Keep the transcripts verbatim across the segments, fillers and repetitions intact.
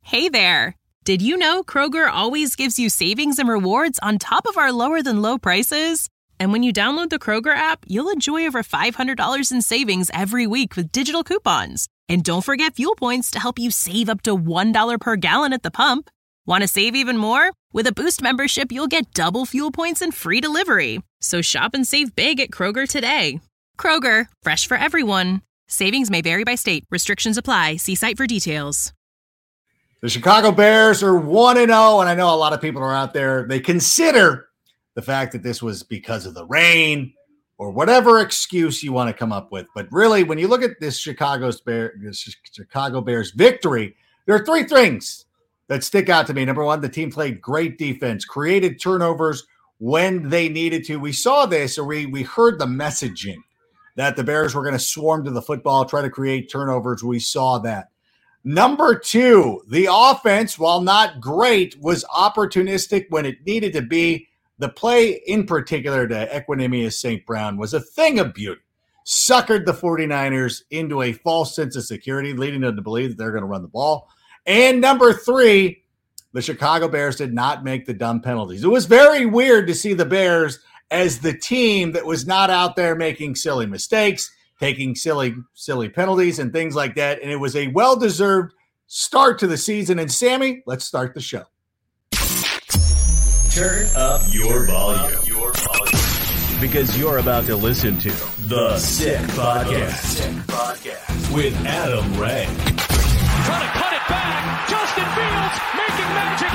Hey there! Did you know Kroger always gives you savings and rewards on top of our lower-than-low prices? And when you download the Kroger app, you'll enjoy over five hundred dollars in savings every week with digital coupons. And don't forget fuel points to help you save up to one dollar per gallon at the pump. Want to save even more? With a Boost membership, you'll get double fuel points and free delivery. So shop and save big at Kroger today. Kroger, fresh for everyone. Savings may vary by state. Restrictions apply. See site for details. The Chicago Bears are one and oh, and I know a lot of people are out there, they consider the fact that this was because of the rain or whatever excuse you want to come up with. But really, when you look at this Chicago's Bear, this Chicago Bears victory, there are three things that stick out to me. Number one, the team played great defense, created turnovers when they needed to. We saw this, or we, we heard the messaging that the Bears were going to swarm to the football, try to create turnovers. We saw that. Number two, the offense, while not great, was opportunistic when it needed to be. The play in particular to Equanimeous Saint Brown was a thing of beauty. Suckered the 49ers into a false sense of security, leading them to believe that they're going to run the ball. And number three, the Chicago Bears did not make the dumb penalties. It was very weird to see the Bears as the team that was not out there making silly mistakes, taking silly, silly penalties and things like that. And it was a well-deserved start to the season. And Sammy, let's start the show. Turn up your volume. Your volume. Because you're about to listen to The Sick Podcast, Sick Podcast. With Adam Ray. Trying to cut it back. Justin Fields making magic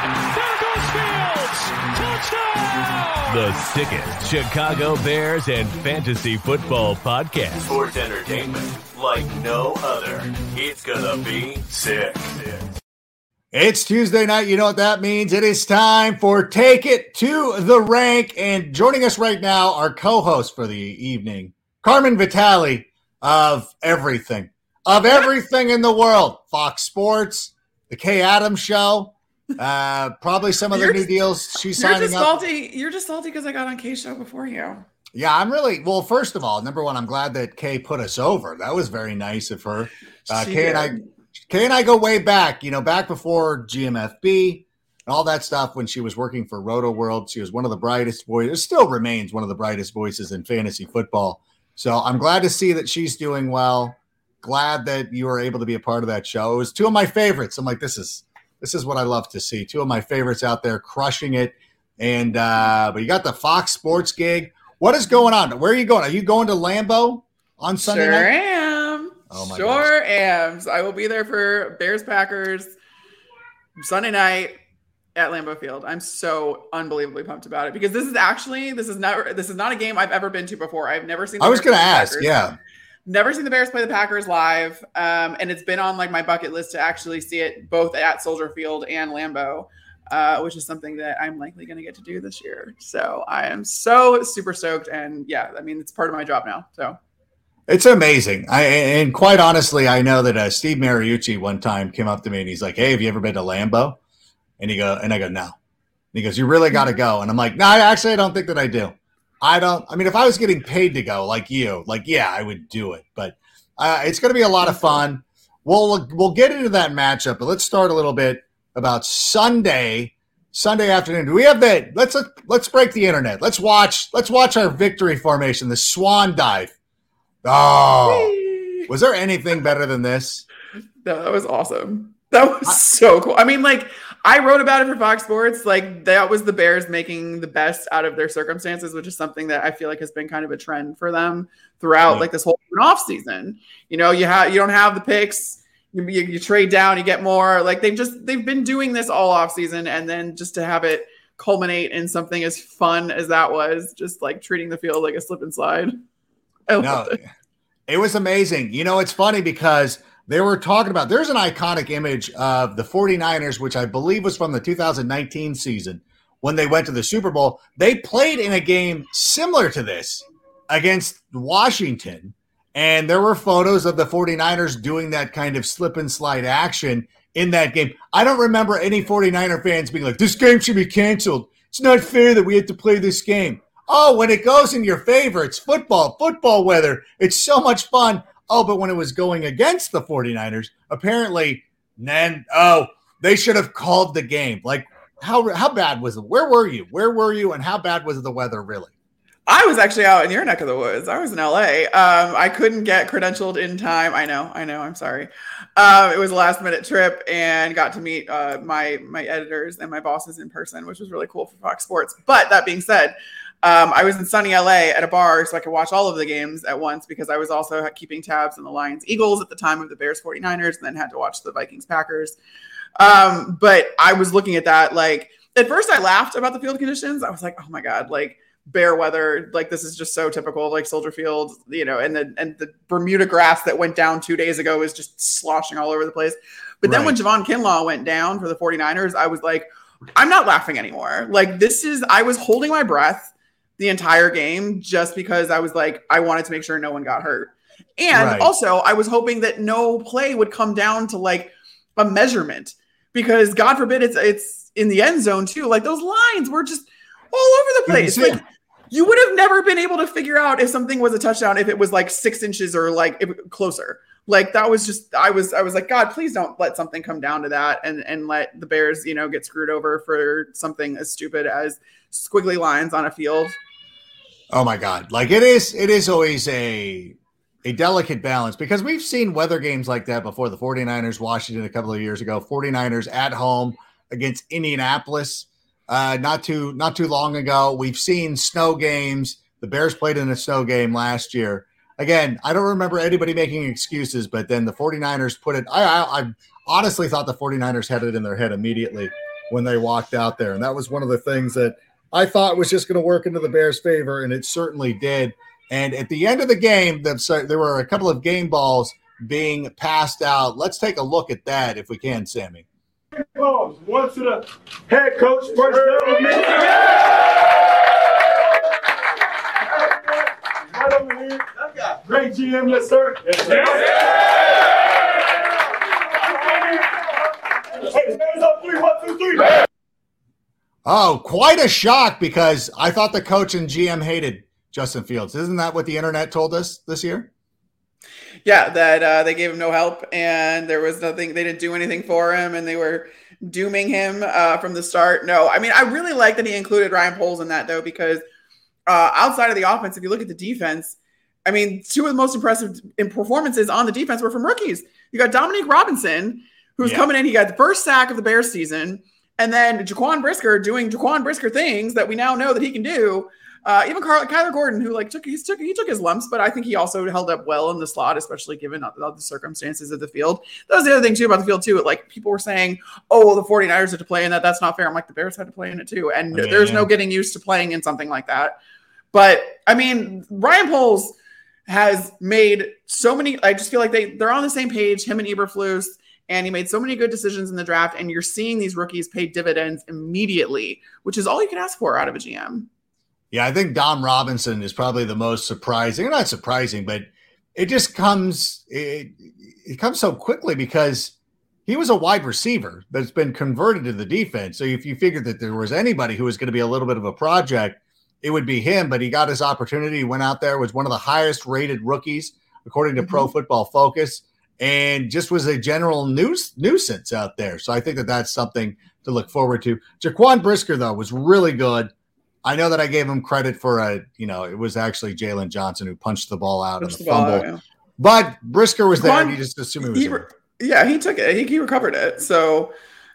happen. There goes Fields. Touchdown. The sickest Chicago Bears and fantasy football podcast. Sports entertainment like no other. It's gonna be sick. It's Tuesday night. You know what that means. It is time for Take It to the Rank. And joining us right now, our co-host for the evening, Carmen Vitale of everything. Of everything in the world. Fox Sports, the Kay Adams Show. Uh, probably some of the new deals she's signing you're just up. Salty. You're just salty because I got on Kay's show before you. Yeah, I'm really, well, first of all, number one, I'm glad that Kay put us over. That was very nice of her. Uh, Kay did. and I Kay and I go way back, you know, back before G M F B and all that stuff when she was working for Roto World. She was one of the brightest voices, still remains one of the brightest voices in fantasy football. So I'm glad to see that she's doing well. Glad that you were able to be a part of that show. It was two of my favorites. I'm like, this is, This is what I love to see. Two of my favorites out there crushing it. And uh, but you got the Fox Sports gig. What is going on? Where are you going? Are you going to Lambeau on Sunday sure night? am. Oh my sure gosh. am. So I will be there for Bears Packers Sunday night at Lambeau Field. I'm so unbelievably pumped about it because this is actually this is not this is not a game I've ever been to before. I've never seen. The I was going to ask. Packers. Yeah. Never seen the Bears play the Packers live, um, and it's been on like my bucket list to actually see it both at Soldier Field and Lambeau, uh, which is something that I'm likely going to get to do this year. So I am so super stoked, and yeah, I mean it's part of my job now. So it's amazing. I and quite honestly, I know that uh, Steve Mariucci one time came up to me and he's like, "Hey, have you ever been to Lambeau?" And he go, and I go, "No." And he goes, "You really got to go." And I'm like, "No, actually, I don't think that I do." I don't, I mean, if I was getting paid to go like you, like, yeah, I would do it, but uh, it's going to be a lot of fun. We'll, we'll get into that matchup, but let's start a little bit about Sunday, Sunday afternoon. Do we have that? Let's, let's break the internet. Let's watch, let's watch our victory formation, the swan dive. Oh, was there anything better than this? No, that was awesome. That was I, so cool. I mean, like, I wrote about it for Fox Sports. Like, that was the Bears making the best out of their circumstances, which is something that I feel like has been kind of a trend for them throughout, yeah. like, this whole off season. You know, you have you don't have the picks, you, you, you trade down, you get more. Like, they've just they've been doing this all off season, and then just to have it culminate in something as fun as that was, just like treating the field like a slip and slide. I loved no, it. It was amazing. You know, it's funny because they were talking about, there's an iconic image of the 49ers, which I believe was from the two thousand nineteen season when they went to the Super Bowl. They played in a game similar to this against Washington, and there were photos of the 49ers doing that kind of slip and slide action in that game. I don't remember any 49er fans being like, this game should be canceled. It's not fair that we have to play this game. Oh, when it goes in your favor, it's football, football weather. It's so much fun. Oh, but when it was going against the 49ers, apparently, then, oh, they should have called the game. Like, how how bad was it? Where were you? Where were you? And how bad was the weather really? I was actually out in your neck of the woods. I was in L A. Um, I couldn't get credentialed in time. I know, I know. I'm sorry. Um, it was a last minute trip and got to meet uh, my my editors and my bosses in person, which was really cool for Fox Sports. But that being said, um, I was in sunny L A at a bar so I could watch all of the games at once because I was also keeping tabs on the Lions Eagles at the time of the Bears forty-niners and then had to watch the Vikings Packers. Um, but I was looking at that like at first I laughed about the field conditions. I was like, oh my God, like bear weather, like this is just so typical of like Soldier Field, you know, and the and the Bermuda grass that went down two days ago is just sloshing all over the place. But then right. when Javon Kinlaw went down for the forty-niners, I was like, I'm not laughing anymore. Like this is, I was holding my breath the entire game just because I was like, I wanted to make sure no one got hurt. And right. also I was hoping that no play would come down to like a measurement because God forbid it's, it's in the end zone too. Like those lines were just all over the place. Like, you would have never been able to figure out if something was a touchdown if it was like six inches or like if, closer. Like that was just I was I was like, God, please don't let something come down to that and and let the Bears, you know, get screwed over for something as stupid as squiggly lines on a field. Oh my God. Like it is it is always a a delicate balance because we've seen weather games like that before. The forty-niners, Washington a couple of years ago, forty-niners at home against Indianapolis. Uh, not too not too long ago, we've seen snow games. The Bears played in a snow game last year. Again, I don't remember anybody making excuses, but then the forty-niners put it. I, I, I honestly thought the forty-niners had it in their head immediately when they walked out there. And that was one of the things that I thought was just going to work into the Bears' favor, and it certainly did. And at the end of the game, there were a couple of game balls being passed out. Let's take a look at that if we can, Sammy. Balls. One to the head coach, first development. Right over here. Great G M, yes, sir. Yes, sir. Hey, hands up, three, one, two, three. Oh, quite a shock because I thought the coach and G M hated Justin Fields. Isn't that what the internet told us this year? Yeah, that uh, they gave him no help and there was nothing, they didn't do anything for him and they were dooming him uh, from the start. No, I mean, I really like that he included Ryan Poles in that though, because uh, outside of the offense, if you look at the defense, I mean, two of the most impressive performances on the defense were from rookies. You got Dominique Robinson, who's yeah. coming in, he got the first sack of the Bears season, and then Jaquan Brisker doing Jaquan Brisker things that we now know that he can do. Uh, even Carl, Kyler Gordon, who like took he took he took his lumps, but I think he also held up well in the slot, especially given all the circumstances of the field. That was the other thing too about the field too. Like people were saying, "Oh, well, the forty-niners had to play in that. That's not fair." I'm like, the Bears had to play in it too, and yeah, there's yeah. no getting used to playing in something like that. But I mean, Ryan Poles has made so many. I just feel like they they're on the same page. Him and Eberflus. And he made so many good decisions in the draft, and you're seeing these rookies pay dividends immediately, which is all you can ask for out of a G M. Yeah, I think Dom Robinson is probably the most surprising. Not surprising, but it just comes it, it comes so quickly because he was a wide receiver that's been converted to the defense. So if you figured that there was anybody who was going to be a little bit of a project, it would be him. But he got his opportunity. He went out there, was one of the highest rated rookies according to mm-hmm. Pro Football Focus, and just was a general nuis- nuisance out there. So I think that that's something to look forward to. Jaquan Brisker, though, was really good. I know that I gave him credit for a, you know, it was actually Jalen Johnson who punched the ball out punched in the, the fumble. Out, yeah. But Brisker was there, Jaquan, and you just assumed he was he, there. Yeah, he took it. He, he recovered it. So,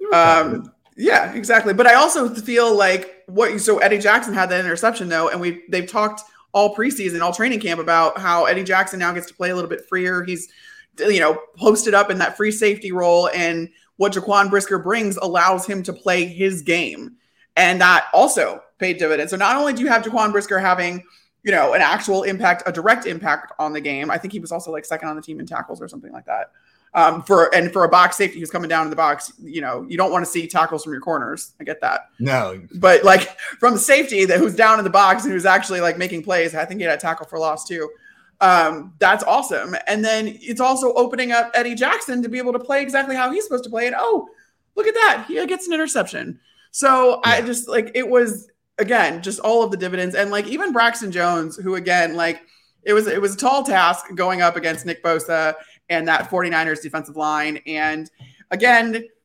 um, it. yeah, exactly. But I also feel like what you, so Eddie Jackson had that interception, though, and we they've talked all preseason, all training camp about how Eddie Jackson now gets to play a little bit freer. He's, you know, posted up in that free safety role, and what Jaquan Brisker brings allows him to play his game. And that also paid dividends. So not only do you have Jaquan Brisker having, you know, an actual impact, a direct impact on the game. I think he was also like second on the team in tackles or something like that. Um, for and for a box safety who's coming down in the box, you know, you don't want to see tackles from your corners. I get that. No, but like from the safety that who's down in the box and who's actually like making plays, I think he had a tackle for loss too. Um, that's awesome. And then it's also opening up Eddie Jackson to be able to play exactly how he's supposed to play. And oh, look at that, he gets an interception. So yeah. I just like it was again just all of the dividends, and like even Braxton Jones, who again like it was it was a tall task going up against Nick Bosa and that forty-niners defensive line, and again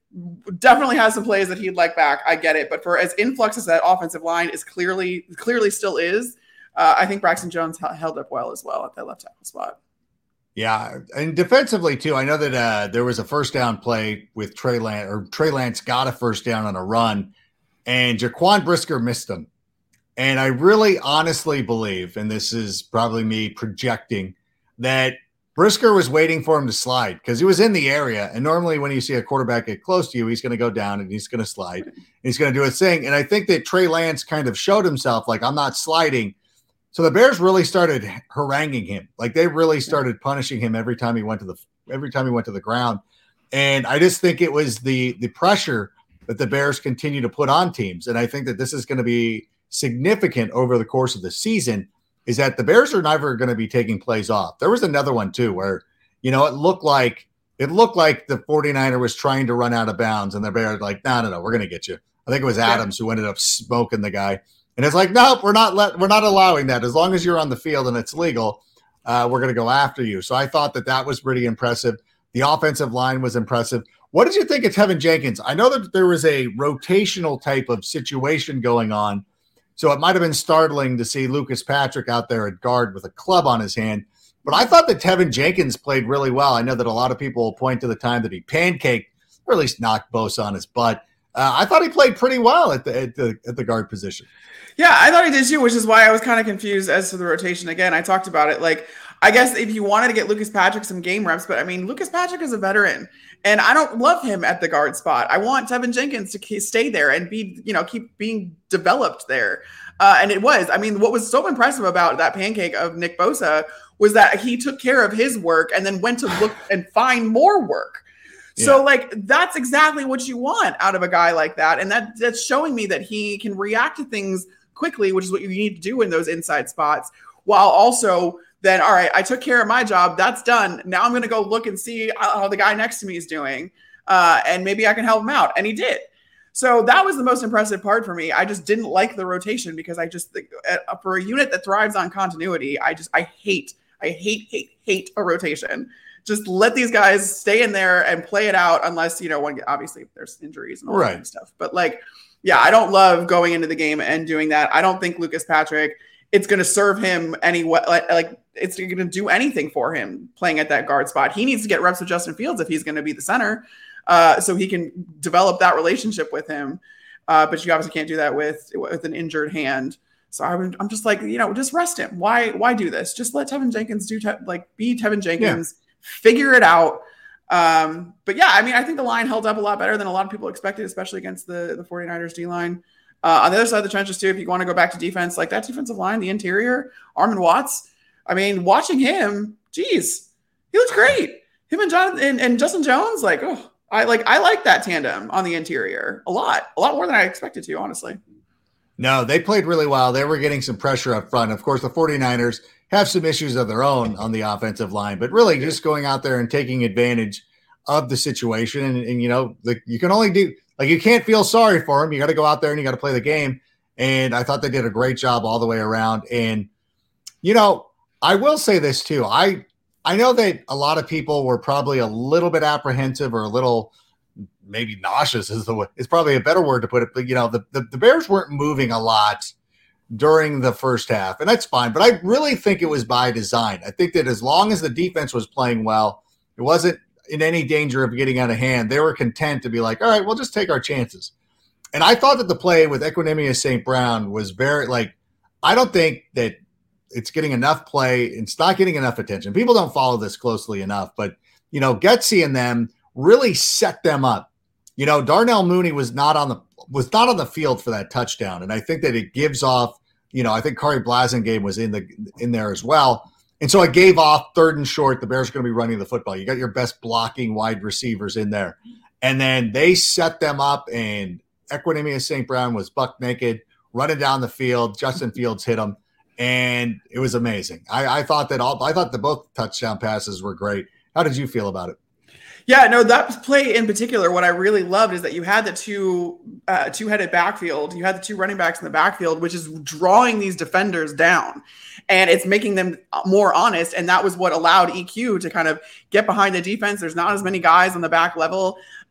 definitely has some plays that he'd like back. I get it. But for as influx as that offensive line is clearly, clearly still is, uh, I think Braxton Jones h- held up well as well at that left tackle spot. Yeah, and defensively too. I know that uh, there was a first down play with Trey Lance, or Trey Lance got a first down on a run, and Jaquan Brisker missed him. And I really honestly believe, and this is probably me projecting, that Brisker was waiting for him to slide because he was in the area. And normally when you see a quarterback get close to you, he's going to go down and he's going to slide. And he's going to do his thing. And I think that Trey Lance kind of showed himself like, I'm not sliding. So the Bears really started haranguing him. Like they really started punishing him every time he went to the every time he went to the ground. And I just think it was the the pressure that the Bears continue to put on teams. And I think that this is going to be significant over the course of the season, is that the Bears are never going to be taking plays off. There was another one too, where, you know, it looked like, it looked like the 49er was trying to run out of bounds and the Bears like, no, no, no, we're going to get you. I think it was Adams who ended up smoking the guy. And it's like, nope, we're not let, we're not allowing that. As long as you're on the field and it's legal, uh, we're going to go after you. So I thought that that was pretty impressive. The offensive line was impressive. What did you think of Tevin Jenkins? I know that there was a rotational type of situation going on, so it might have been startling to see Lucas Patrick out there at guard with a club on his hand. But I thought that Tevin Jenkins played really well. I know that a lot of people will point to the time that he pancaked, or at least knocked Bosa on his butt. Uh, I thought he played pretty well at the, at the at the guard position. Yeah, I thought he did too, which is why I was kind of confused as to the rotation. Again, I talked about it. Like, I guess if you wanted to get Lucas Patrick some game reps, but I mean, Lucas Patrick is a veteran, and I don't love him at the guard spot. I want Tevin Jenkins to stay there and be, you know, keep being developed there. Uh, and it was, I mean, what was so impressive about that pancake of Nick Bosa was that he took care of his work and then went to look and find more work. Yeah. So like, that's exactly what you want out of a guy like that. And that that's showing me that he can react to things quickly, which is what you need to do in those inside spots, while also then, all right, I took care of my job. That's done. Now I'm going to go look and see how the guy next to me is doing. Uh, and maybe I can help him out. And he did. So that was the most impressive part for me. I just didn't like the rotation because I just think uh, for a unit that thrives on continuity, I just, I hate, I hate, hate, hate a rotation. Just let these guys stay in there and play it out unless, you know, when obviously there's injuries and all right. that kind of stuff. But like, yeah, I don't love going into the game and doing that. I don't think Lucas Patrick, it's going to serve him any like, like it's going to do anything for him playing at that guard spot. He needs to get reps with Justin Fields if he's going to be the center, uh, so he can develop that relationship with him. Uh, but you obviously can't do that with with an injured hand. So I would, I'm just like, you know, just rest him. Why why do this? Just let Tevin Jenkins do te- like be Tevin Jenkins, yeah. Figure it out. Um, but yeah, I mean, I think the line held up a lot better than a lot of people expected, especially against the, the 49ers D-line. Uh, on the other side of the trenches too, if you want to go back to defense, like that defensive line, the interior, Armon Watts, I mean, watching him, geez, he looks great. Him and Jonathan and, and Justin Jones, like, oh, I like I like that tandem on the interior a lot, a lot more than I expected to, honestly. No, they played really well. They were getting some pressure up front. Of course, the 49ers have some issues of their own on the offensive line, but really just going out there and taking advantage of the situation. And, and you know, the, you can only do – like you can't feel sorry for them. You got to go out there and you got to play the game. And I thought they did a great job all the way around. And, you know, I will say this too. I I know that a lot of people were probably a little bit apprehensive or a little maybe nauseous is the is probably a better word to put it. But, you know, the, the, the Bears weren't moving a lot during the first half, and that's fine. But I really think it was by design. I think that as long as the defense was playing well, it wasn't in any danger of getting out of hand. They were content to be like, all right, we'll just take our chances. And I thought that the play with Equanimeous Saint Brown was very, like, I don't think that it's getting enough play. It's not getting enough attention. People don't follow this closely enough, but, you know, Getsy and them really set them up. You know, Darnell Mooney was not on the, was not on the field for that touchdown. And I think that it gives off, you know, I think Kari Blasingame was in the, in there as well. And so I gave off third and short. The Bears are going to be running the football. You got your best blocking wide receivers in there. And then they set them up, and Equanimeous Saint Brown was buck naked, running down the field. Justin Fields hit him, and it was amazing. I, I thought that all I thought that both touchdown passes were great. How did you feel about it? Yeah, no, that play in particular, what I really loved is that you had the two uh, two-headed backfield. You had the two running backs in the backfield, which is drawing these defenders down. And it's making them more honest. And that was what allowed E Q to kind of get behind the defense. There's not as many guys on the back level.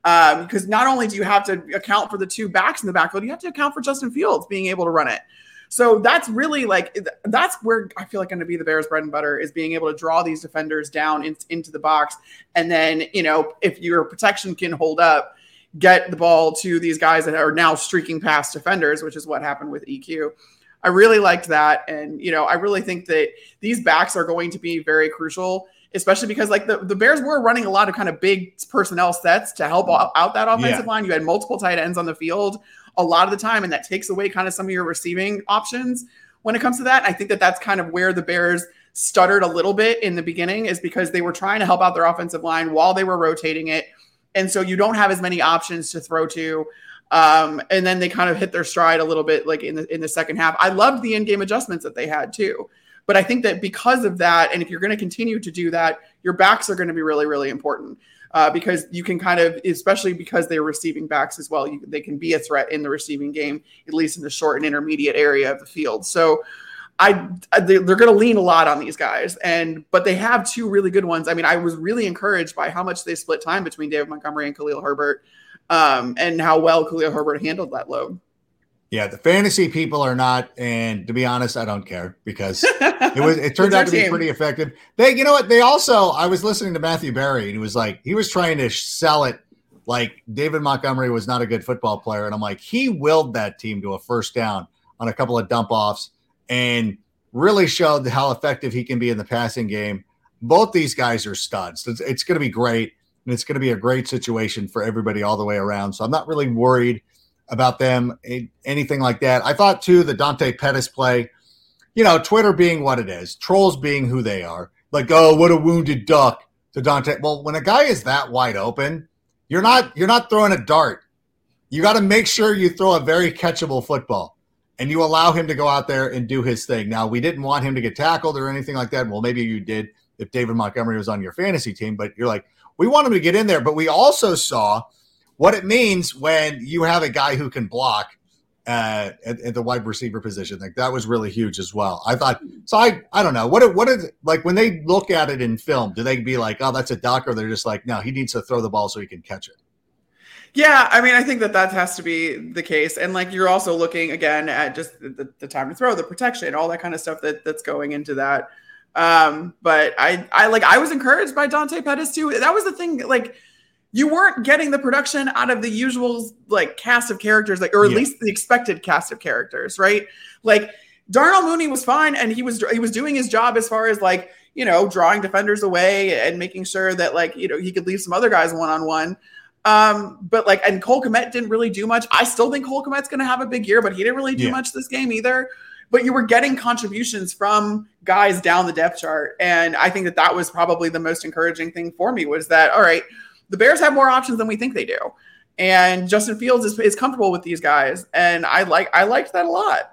Um, because not only do you have to account for the two backs in the backfield, you have to account for Justin Fields being able to run it. So that's really like, that's where I feel like going to be the Bears' bread and butter, is being able to draw these defenders down in, into the box. And then, you know, if your protection can hold up, get the ball to these guys that are now streaking past defenders, which is what happened with E Q. I really liked that. And, you know, I really think that these backs are going to be very crucial, especially because like the, the Bears were running a lot of kind of big personnel sets to help out that offensive yeah. line. You had multiple tight ends on the field a lot of the time, and that takes away kind of some of your receiving options when it comes to that. And I think that that's kind of where the Bears stuttered a little bit in the beginning, is because they were trying to help out their offensive line while they were rotating it. And so you don't have as many options to throw to. Um, and then they kind of hit their stride a little bit like in the, in the second half. I loved the in-game adjustments that they had too. But I think that because of that, and if you're going to continue to do that, your backs are going to be really, really important. Uh, because you can kind of, especially because they're receiving backs as well, you, they can be a threat in the receiving game, at least in the short and intermediate area of the field. So I, I they're going to lean a lot on these guys, and but they have two really good ones. I mean, I was really encouraged by how much they split time between David Montgomery and Khalil Herbert, um, and how well Khalil Herbert handled that load. Yeah, the fantasy people are not, and to be honest, I don't care, because it was it turned out to be team. pretty effective. They, you know what? They also, I was listening to Matthew Berry, and he was like, he was trying to sell it like David Montgomery was not a good football player, and I'm like, he willed that team to a first down on a couple of dump offs, and really showed how effective he can be in the passing game. Both these guys are studs. It's, it's going to be great, and it's going to be a great situation for everybody all the way around. So I'm not really worried about them, anything like that. I thought, too, the Dante Pettis play, you know, Twitter being what it is, trolls being who they are, like, oh, what a wounded duck to Dante. Well, when a guy is that wide open, you're not you're not throwing a dart. You got to make sure you throw a very catchable football, and you allow him to go out there and do his thing. Now, we didn't want him to get tackled or anything like that. Well, maybe you did if David Montgomery was on your fantasy team, but you're like, we want him to get in there. But we also saw what it means when you have a guy who can block uh, at, at the wide receiver position. Like, that was really huge as well. I thought, so I, I don't know. What, what is, like, when they look at it in film, do they be like, oh, that's a duck? Or they're just like, no, he needs to throw the ball so he can catch it? Yeah, I mean, I think that that has to be the case. And, like, you're also looking, again, at just the, the time to throw, the protection, all that kind of stuff that that's going into that. Um, but I, I, like, I was encouraged by Dante Pettis, too. That was the thing, like, you weren't getting the production out of the usual like cast of characters, like, or at yeah. least the expected cast of characters, right? Like Darnell Mooney was fine, and he was he was doing his job as far as like, you know, drawing defenders away and making sure that like, you know, he could leave some other guys one on one. Um, but like, and Cole Kmet didn't really do much. I still think Cole Kmet's going to have a big year, but he didn't really do yeah. much this game either. But you were getting contributions from guys down the depth chart, and I think that that was probably the most encouraging thing for me, was that all right, the Bears have more options than we think they do. And Justin Fields is, is comfortable with these guys. And I like, I liked that a lot.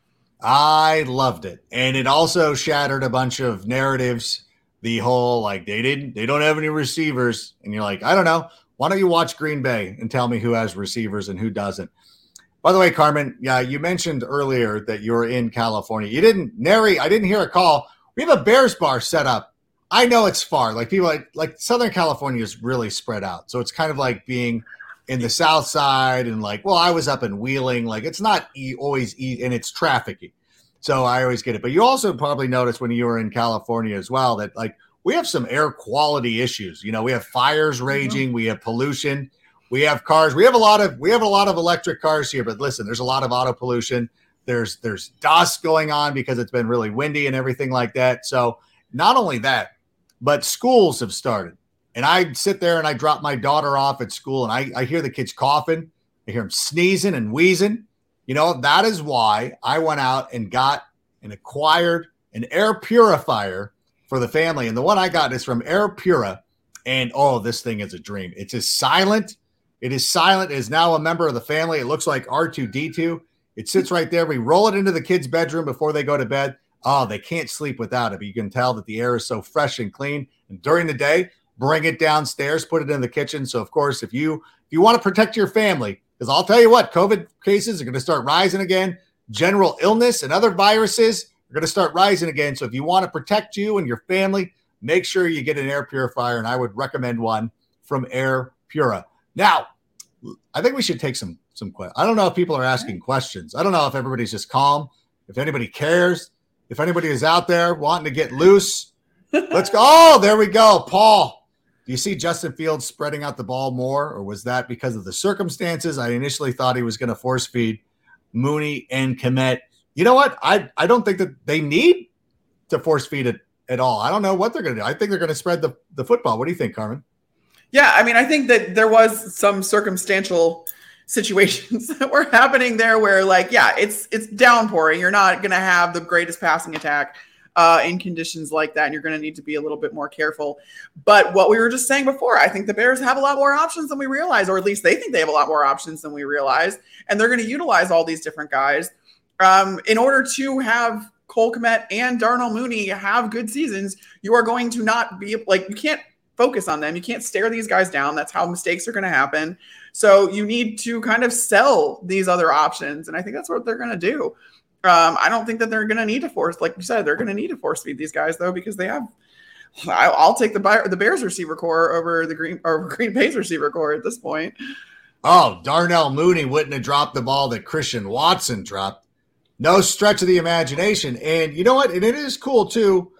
I loved it. And it also shattered a bunch of narratives. The whole, like, they didn't, they don't have any receivers. And you're like, I don't know. Why don't you watch Green Bay and tell me who has receivers and who doesn't? By the way, Carmen, yeah, you mentioned earlier that you were in California. You didn't, Nary, I didn't hear a call. We have a Bears bar set up. I know it's far. Like people like, like Southern California is really spread out. So it's kind of like being in the South Side and like, well, I was up in Wheeling. Like it's not e- always easy, and it's trafficy. So I always get it. But you also probably noticed when you were in California as well that like we have some air quality issues. You know, we have fires raging, mm-hmm. we have pollution, we have cars. We have a lot of we have a lot of electric cars here. But listen, there's a lot of auto pollution. There's there's dust going on because it's been really windy and everything like that. So not only that, but schools have started. And I sit there and I drop my daughter off at school and I, I hear the kids coughing. I hear them sneezing and wheezing. You know, that is why I went out and got and acquired an air purifier for the family. And the one I got is from Air Pura. And, oh, this thing is a dream. It's as silent. It is silent. It is now a member of the family. It looks like R two D two. It sits right there. We roll it into the kids' bedroom before they go to bed. Oh, they can't sleep without it, but you can tell that the air is so fresh and clean. And during the day, bring it downstairs, put it in the kitchen. So, of course, if you if you want to protect your family, because I'll tell you what, COVID cases are going to start rising again. General illness and other viruses are going to start rising again. So if you want to protect you and your family, make sure you get an air purifier, and I would recommend one from Air Pura. Now, I think we should take some some questions. I don't know if people are asking questions. I don't know if everybody's just calm, if anybody cares, if anybody is out there wanting to get loose. Let's go. Oh, there we go. Paul, do you see Justin Fields spreading out the ball more, or was that because of the circumstances? I initially thought he was going to force feed Mooney and Kmet. You know what? I, I don't think that they need to force feed it at all. I don't know what they're going to do. I think they're going to spread the, the football. What do you think, Carmen? Yeah, I mean, I think that there was some circumstantial situations that were happening there where, like, yeah, it's it's downpouring. You're not going to have the greatest passing attack uh, in conditions like that, and you're going to need to be a little bit more careful. But what we were just saying before, I think the Bears have a lot more options than we realize, or at least they think they have a lot more options than we realize, and they're going to utilize all these different guys um, in order to have Cole Kmet and Darnell Mooney have good seasons. You are going to not be like, you can't focus on them. You can't stare these guys down. That's how mistakes are going to happen. So you need to kind of sell these other options. And I think that's what they're going to do. Um, I don't think that they're going to need to force, like you said, they're going to need to force feed these guys though, because they have, I'll take the the Bears receiver core over the Green or Green Bay's receiver core at this point. Oh, Darnell Mooney wouldn't have dropped the ball that Christian Watson dropped. No stretch of the imagination. And you know what? And it is cool too,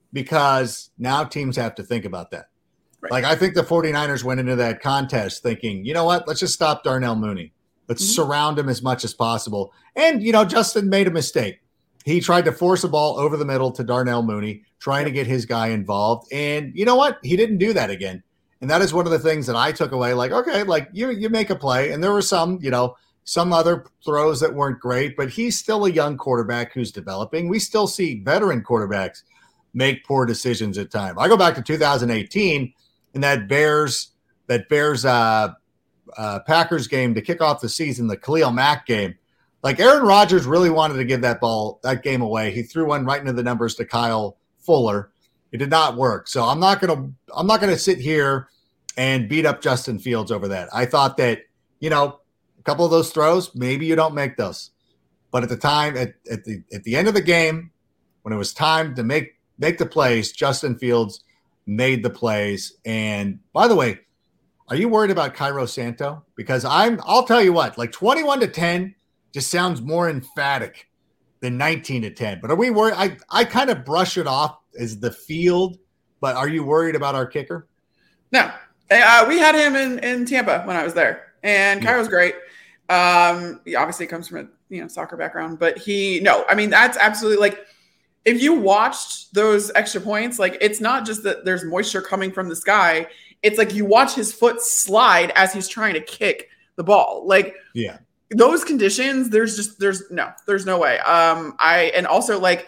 because now teams have to think about that. Right. Like, I think the 49ers went into that contest thinking, you know what, let's just stop Darnell Mooney. Let's mm-hmm. surround him as much as possible. And, you know, Justin made a mistake. He tried to force a ball over the middle to Darnell Mooney, trying to get his guy involved. And you know what? He didn't do that again. And that is one of the things that I took away. Like, okay, like you, you make a play. And there were some, you know, some other throws that weren't great, but he's still a young quarterback who's developing. We still see veteran quarterbacks make poor decisions at times. I go back to two thousand eighteen. In that Bears, that Bears uh, uh, Packers game to kick off the season, the Khalil Mack game, like Aaron Rodgers really wanted to give that ball, that game away. He threw one right into the numbers to Kyle Fuller. It did not work. So I'm not gonna, I'm not gonna sit here and beat up Justin Fields over that. I thought that, you know, a couple of those throws, maybe you don't make those, but at the time, at, at the at the end of the game, when it was time to make make the plays, Justin Fields made the plays. And by the way, are you worried about Cairo Santo? Because I'm, I'll tell you what, like twenty-one to ten just sounds more emphatic than nineteen to ten. But are we worried? I, I kind of brush it off as the field, but are you worried about our kicker? No. Uh, we had him in, in Tampa when I was there, and Cairo's yeah. great. Um, he obviously comes from a you know soccer background, but he, no, I mean, that's absolutely like, if you watched those extra points, like it's not just that there's moisture coming from the sky. It's like you watch his foot slide as he's trying to kick the ball. Like yeah, those conditions, there's just, there's no, there's no way. Um, I, and also like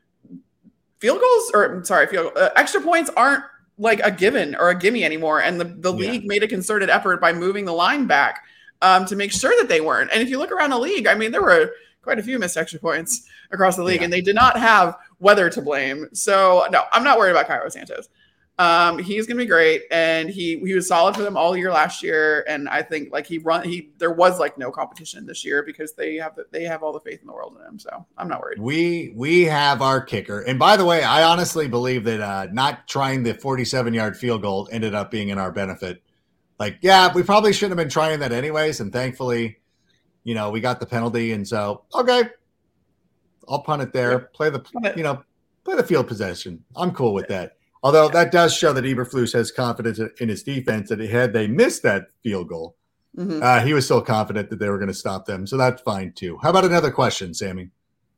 field goals or sorry, field uh, extra points aren't like a given or a gimme anymore. And the, the yeah. league made a concerted effort by moving the line back um, to make sure that they weren't. And if you look around the league, I mean, there were quite a few missed extra points across the league, yeah. and they did not have weather to blame. So no, I'm not worried about Cairo Santos. Um, he's going to be great. And he, he was solid for them all year last year. And I think like he run, he, there was like no competition this year because they have, the, they have all the faith in the world in him. So I'm not worried. We, we have our kicker. And by the way, I honestly believe that uh, not trying the forty-seven yard field goal ended up being in our benefit. Like, yeah, we probably shouldn't have been trying that anyways. And thankfully, you know, we got the penalty. And so, okay, I'll punt it there. Play the, you know, play the field possession. I'm cool with that. Although that does show that Eberflus has confidence in his defense that had they missed that field goal, mm-hmm. uh, he was still confident that they were going to stop them. So that's fine too. How about another question, Sammy?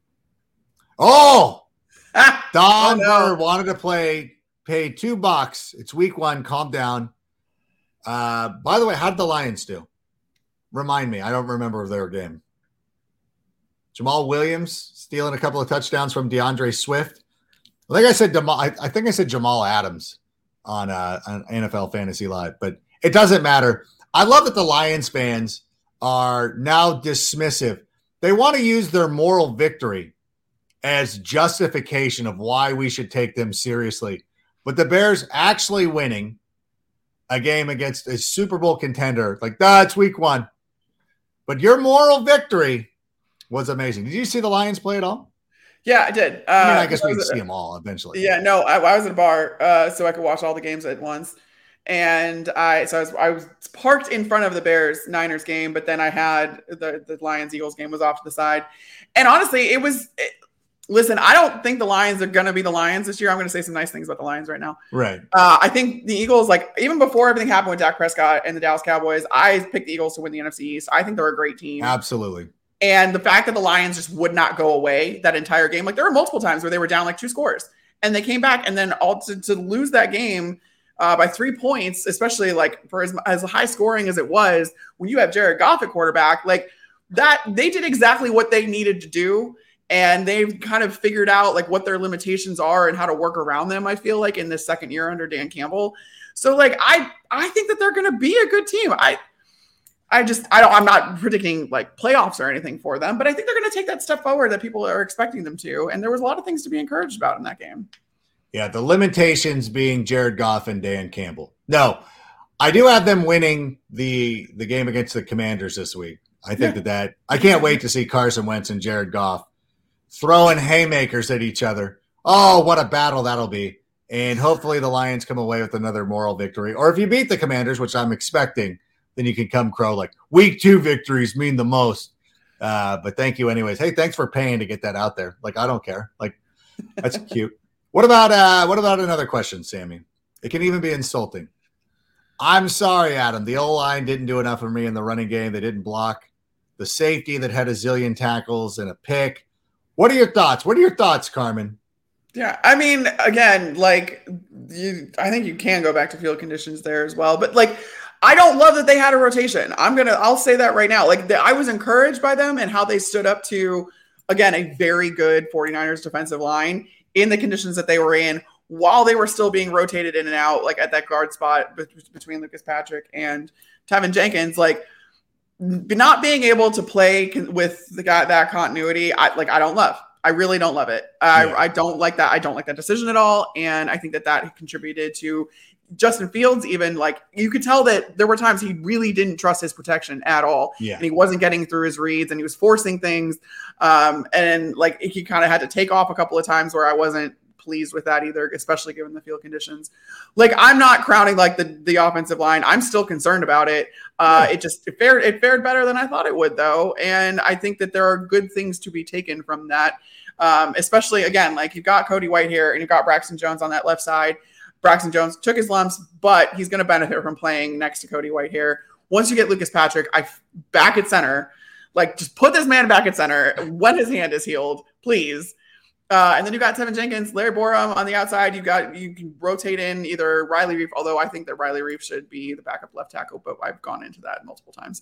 Oh, Don oh, no. wanted to play, pay two bucks. It's week one. Calm down. Uh, by the way, how did the Lions do? Remind me. I don't remember their game. Jamal Williams stealing a couple of touchdowns from DeAndre Swift. I think I said Jamal, I, I think I said Jamal Adams on, uh, on N F L Fantasy Live, but it doesn't matter. I love that the Lions fans are now dismissive. They want to use their moral victory as justification of why we should take them seriously. But the Bears actually winning a game against a Super Bowl contender, like that's week one. But your moral victory was amazing. Did you see the Lions play at all? Yeah, I did. Uh, I mean, I guess we'd see them all eventually. Yeah, no, I, I was at a bar, uh, so I could watch all the games at once. And I, so I was, I was parked in front of the Bears Niners game, but then I had the, the Lions Eagles game was off to the side. And honestly, it was, it, listen, I don't think the Lions are going to be the Lions this year. I'm going to say some nice things about the Lions right now. Right. Uh, I think the Eagles, like even before everything happened with Dak Prescott and the Dallas Cowboys, I picked the Eagles to win the N F C East. I think they're a great team. Absolutely. And the fact that the Lions just would not go away that entire game, like there were multiple times where they were down like two scores and they came back, and then all to, to lose that game Uh, by three points, especially like for as, as high scoring as it was, when you have Jared Goff at quarterback, like that, they did exactly what they needed to do. And they've kind of figured out like what their limitations are and how to work around them, I feel like, in this second year under Dan Campbell. So like, I, I think that they're going to be a good team. I, I just, I don't, I'm not predicting like playoffs or anything for them, but I think they're going to take that step forward that people are expecting them to. And there was a lot of things to be encouraged about in that game. Yeah, the limitations being Jared Goff and Dan Campbell. No, I do have them winning the the game against the Commanders this week. I think yeah. that that I can't wait to see Carson Wentz and Jared Goff throwing haymakers at each other. Oh, what a battle that'll be. And hopefully the Lions come away with another moral victory. Or if you beat the Commanders, which I'm expecting, then you can come crow like week two victories mean the most. Uh, but thank you anyways. Hey, thanks for paying to get that out there. Like, I don't care. Like, that's cute. What about uh, what about another question, Sammy? It can even be insulting. I'm sorry, Adam. The O-line didn't do enough for me in the running game. They didn't block the safety that had a zillion tackles and a pick. What are your thoughts? What are your thoughts, Carmen? Yeah, I mean, again, like, you, I think you can go back to field conditions there as well. But, like, I don't love that they had a rotation. I'm going to – I'll say that right now. Like, the, I was encouraged by them and how they stood up to, again, a very good 49ers defensive line in the conditions that they were in while they were still being rotated in and out, like at that guard spot between Lucas Patrick and Tevin Jenkins. Like, not being able to play with the guy, that continuity, I like, I don't love. I really don't love it. I, yeah. I don't like that. I don't like that decision at all. And I think that that contributed to Justin Fields. Even like, you could tell that there were times he really didn't trust his protection at all. Yeah. And he wasn't getting through his reads and he was forcing things. Um, and like, he kind of had to take off a couple of times where I wasn't pleased with that either, especially given the field conditions. Like, I'm not crowning like the, the offensive line. I'm still concerned about it. Uh, yeah. It just, it fared, it fared better than I thought it would though. And I think that there are good things to be taken from that. Um, especially again, like you've got Cody White here and you've got Braxton Jones on that left side. Braxton Jones took his lumps, but he's going to benefit from playing next to Cody White here. Once you get Lucas Patrick, I back at center, like just put this man back at center when his hand is healed, please. Uh, and then you got Tevin Jenkins, Larry Borum on the outside. You got you can rotate in either Riley Reef, although I think that Riley Reef should be the backup left tackle, but I've gone into that multiple times.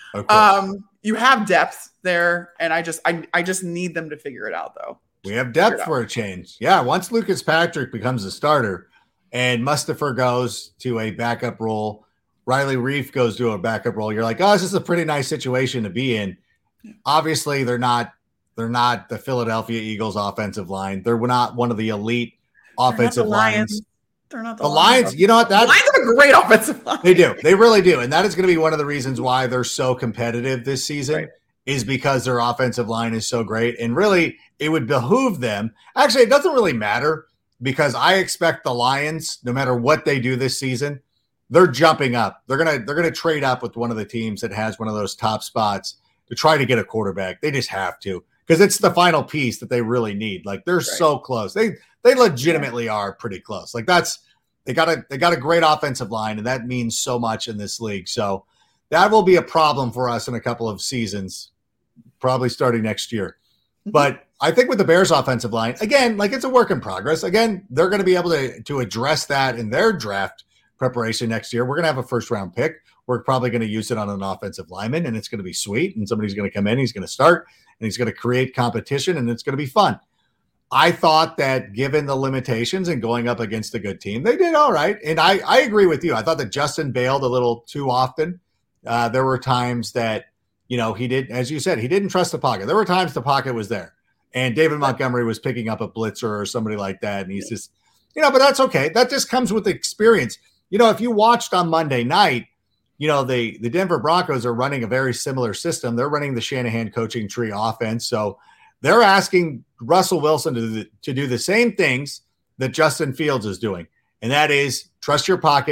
Um, you have depth there, and I just I I just need them to figure it out though. We have depth for a change. Yeah, once Lucas Patrick becomes a starter and Mustipher goes to a backup role, Riley Reef goes to a backup role, you're like, oh, this is a pretty nice situation to be in. Yeah. Obviously, they're not they're not the Philadelphia Eagles offensive line. They're not one of the elite offensive lines. They're not the, the Lions. Lions you know what? That Lions have a great offensive line. They do. They really do. And that is going to be one of the reasons why they're so competitive this season right. is because their offensive line is so great. And really, it would behoove them. Actually, it doesn't really matter because I expect the Lions, no matter what they do this season, they're jumping up. They're gonna they're gonna trade up with one of the teams that has one of those top spots to try to get a quarterback. They just have to because it's the final piece that they really need. Like they're right. so close. They they legitimately are pretty close. Like that's they got a they got a great offensive line, and that means so much in this league. So that will be a problem for us in a couple of seasons, probably starting next year. Mm-hmm. But I think with the Bears offensive line, again, like it's a work in progress. Again, they're going to be able to, to address that in their draft preparation next year. We're going to have a first round pick. We're probably going to use it on an offensive lineman, and it's going to be sweet. And somebody's going to come in, he's going to start, and he's going to create competition, and it's going to be fun. I thought that given the limitations and going up against a good team, they did all right. And I, I agree with you. I thought that Justin bailed a little too often. Uh, there were times that, you know, he did, as you said, he didn't trust the pocket. There were times the pocket was there. And David Montgomery was picking up a blitzer or somebody like that. And he's just, you know, but that's okay. That just comes with experience. You know, if you watched on Monday night, you know, the, the Denver Broncos are running a very similar system. They're running the Shanahan coaching tree offense. So they're asking Russell Wilson to do, the, to do the same things that Justin Fields is doing. And that is trust your pocket,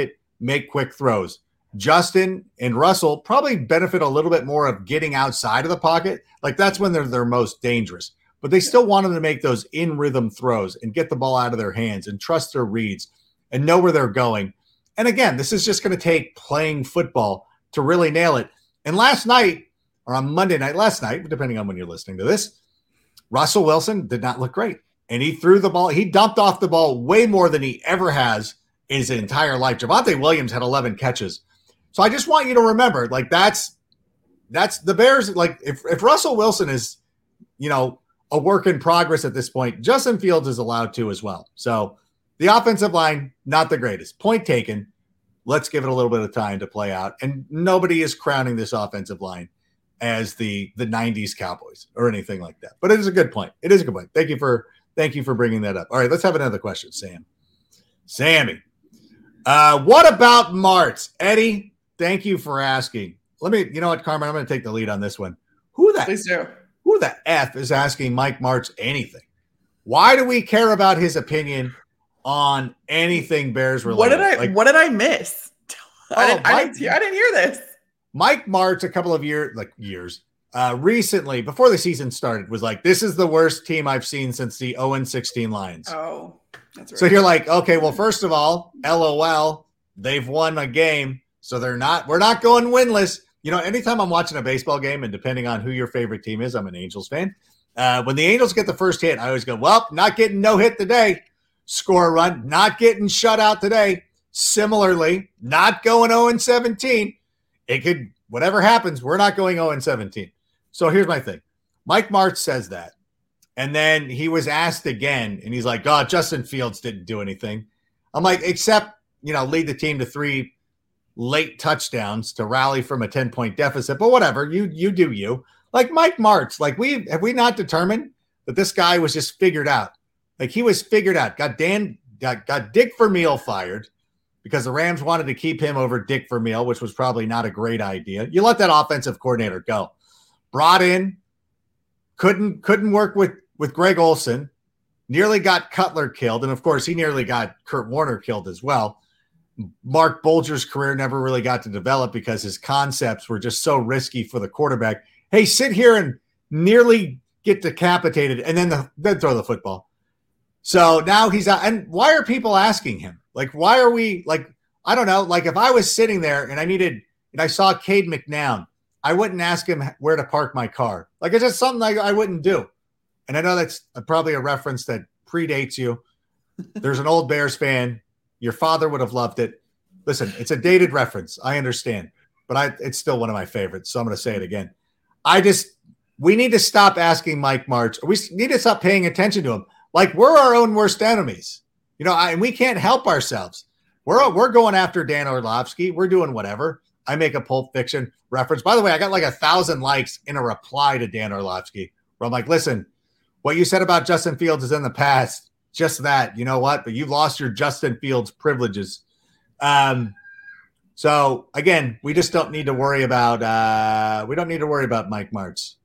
make quick throws. Justin and Russell probably benefit a little bit more of getting outside of the pocket. Like that's when they're their most dangerous. But they still want them to make those in-rhythm throws and get the ball out of their hands and trust their reads and know where they're going. And again, this is just going to take playing football to really nail it. And last night, or on Monday night, last night, depending on when you're listening to this, Russell Wilson did not look great. And he threw the ball. He dumped off the ball way more than he ever has in his entire life. Javonte Williams had eleven catches. So I just want you to remember, like that's that's the Bears. Like if, if Russell Wilson is, you know, a work in progress at this point, Justin Fields is allowed to as well. So the offensive line, not the greatest. Point taken. Let's give it a little bit of time to play out. And nobody is crowning this offensive line as the the nineties Cowboys or anything like that. But it is a good point. It is a good point. Thank you for thank you for bringing that up. All right, let's have another question, Sam. Sammy, uh, what about Martz? Eddie, thank you for asking. Let me, you know what, Carmen, I'm going to take the lead on this one. Who the Please do. Who the F is asking Mike Martz anything? Why do we care about his opinion on anything Bears related? What did I? Like, what did I miss? Oh, I, didn't, I, Mike, didn't hear, I didn't hear this. Mike Martz, a couple of years, like years, uh, recently before the season started, was like, "This is the worst team I've seen since the oh and sixteen Lions." Oh, that's right. So you're like, okay, well, first of all, LOL, they've won a game, so they're not. We're not going winless. You know, anytime I'm watching a baseball game, and depending on who your favorite team is, I'm an Angels fan. Uh, when the Angels get the first hit, I always go, well, not getting no hit today. Score a run, not getting shut out today. Similarly, not going oh and seventeen. It could, whatever happens, we're not going oh and seventeen. So here's my thing. Mike Martz says that. And then he was asked again, and he's like, oh, Justin Fields didn't do anything. I'm like, except, you know, lead the team to three late touchdowns to rally from a ten-point deficit. But whatever, you you do you. Like Mike Martz, like we have we not determined that this guy was just figured out? Like he was figured out. Got Dan, got, got Dick Vermeil fired because the Rams wanted to keep him over Dick Vermeil, which was probably not a great idea. You let that offensive coordinator go. Brought in, couldn't couldn't work with, with Greg Olson, nearly got Cutler killed, and of course he nearly got Kurt Warner killed as well. Mark Bulger's career never really got to develop because his concepts were just so risky for the quarterback. Hey, sit here and nearly get decapitated and then, the, then throw the football. So now he's out. And why are people asking him? Like, why are we like, I don't know. Like if I was sitting there and I needed, and I saw Cade McNown, I wouldn't ask him where to park my car. Like it's just something I, I wouldn't do. And I know that's probably a reference that predates you. There's an old Bears fan. Your father would have loved it. Listen, it's a dated reference. I understand, but I, it's still one of my favorites. So I'm going to say it again. I just, we need to stop asking Mike Martz. We need to stop paying attention to him. Like we're our own worst enemies, you know, I, and we can't help ourselves. We're, we're going after Dan Orlovsky. We're doing whatever. I make a Pulp Fiction reference. By the way, I got like a thousand likes in a reply to Dan Orlovsky where I'm like, listen, what you said about Justin Fields is in the past. Just that, you know what? But you've lost your Justin Fields privileges. Um, so again, we just don't need to worry about. Uh, we don't need to worry about Mike Martz.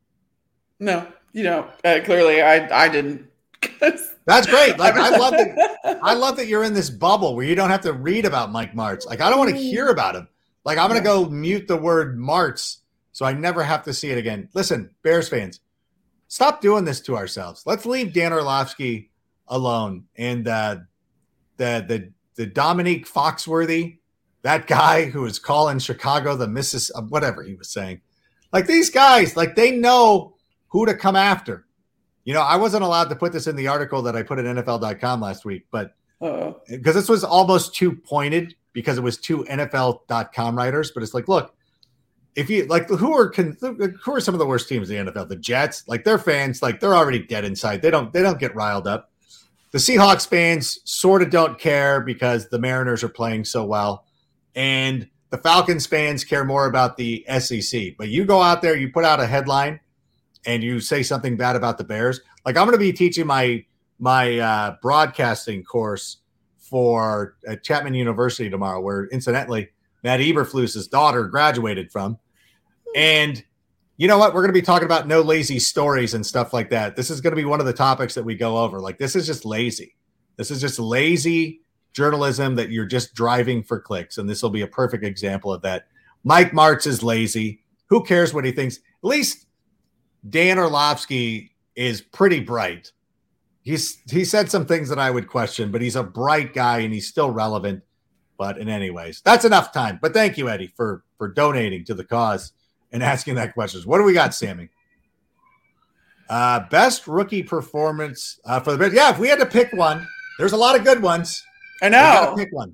No, you know, uh, clearly I I didn't. That's great. Like I love that. I love that you're in this bubble where you don't have to read about Mike Martz. Like I don't want to hear about him. Like I'm going to go mute the word Martz so I never have to see it again. Listen, Bears fans, stop doing this to ourselves. Let's leave Dan Orlovsky alone. And uh, the the the Dominique Foxworthy, that guy who was calling Chicago the Missis, whatever he was saying. Like these guys, like they know who to come after. You know, I wasn't allowed to put this in the article that I put at N F L dot com last week, but because this was almost too pointed because it was two N F L dot com writers. But it's like, look, if you like, who are who are some of the worst teams in the N F L? The Jets, like their fans, like they're already dead inside. They don't they don't get riled up. The Seahawks fans sort of don't care because the Mariners are playing so well, and the Falcons fans care more about the S E C. But you go out there, you put out a headline, and you say something bad about the Bears. Like I'm going to be teaching my my uh, broadcasting course for at Chapman University tomorrow, where incidentally Matt Eberflus's daughter graduated from. And you know what? We're going to be talking about no lazy stories and stuff like that. This is going to be one of the topics that we go over. Like this is just lazy. This is just lazy journalism that you're just driving for clicks. And this will be a perfect example of that. Mike Martz is lazy. Who cares what he thinks? At least Dan Orlovsky is pretty bright. He's he said some things that I would question, but he's a bright guy and he's still relevant. But in any ways, that's enough time. But thank you, Eddie, for, for donating to the cause and asking that question. What do we got, Sammy? Uh, best rookie performance uh, for the Bears. Yeah, if we had to pick one, there's a lot of good ones. I know. Pick one.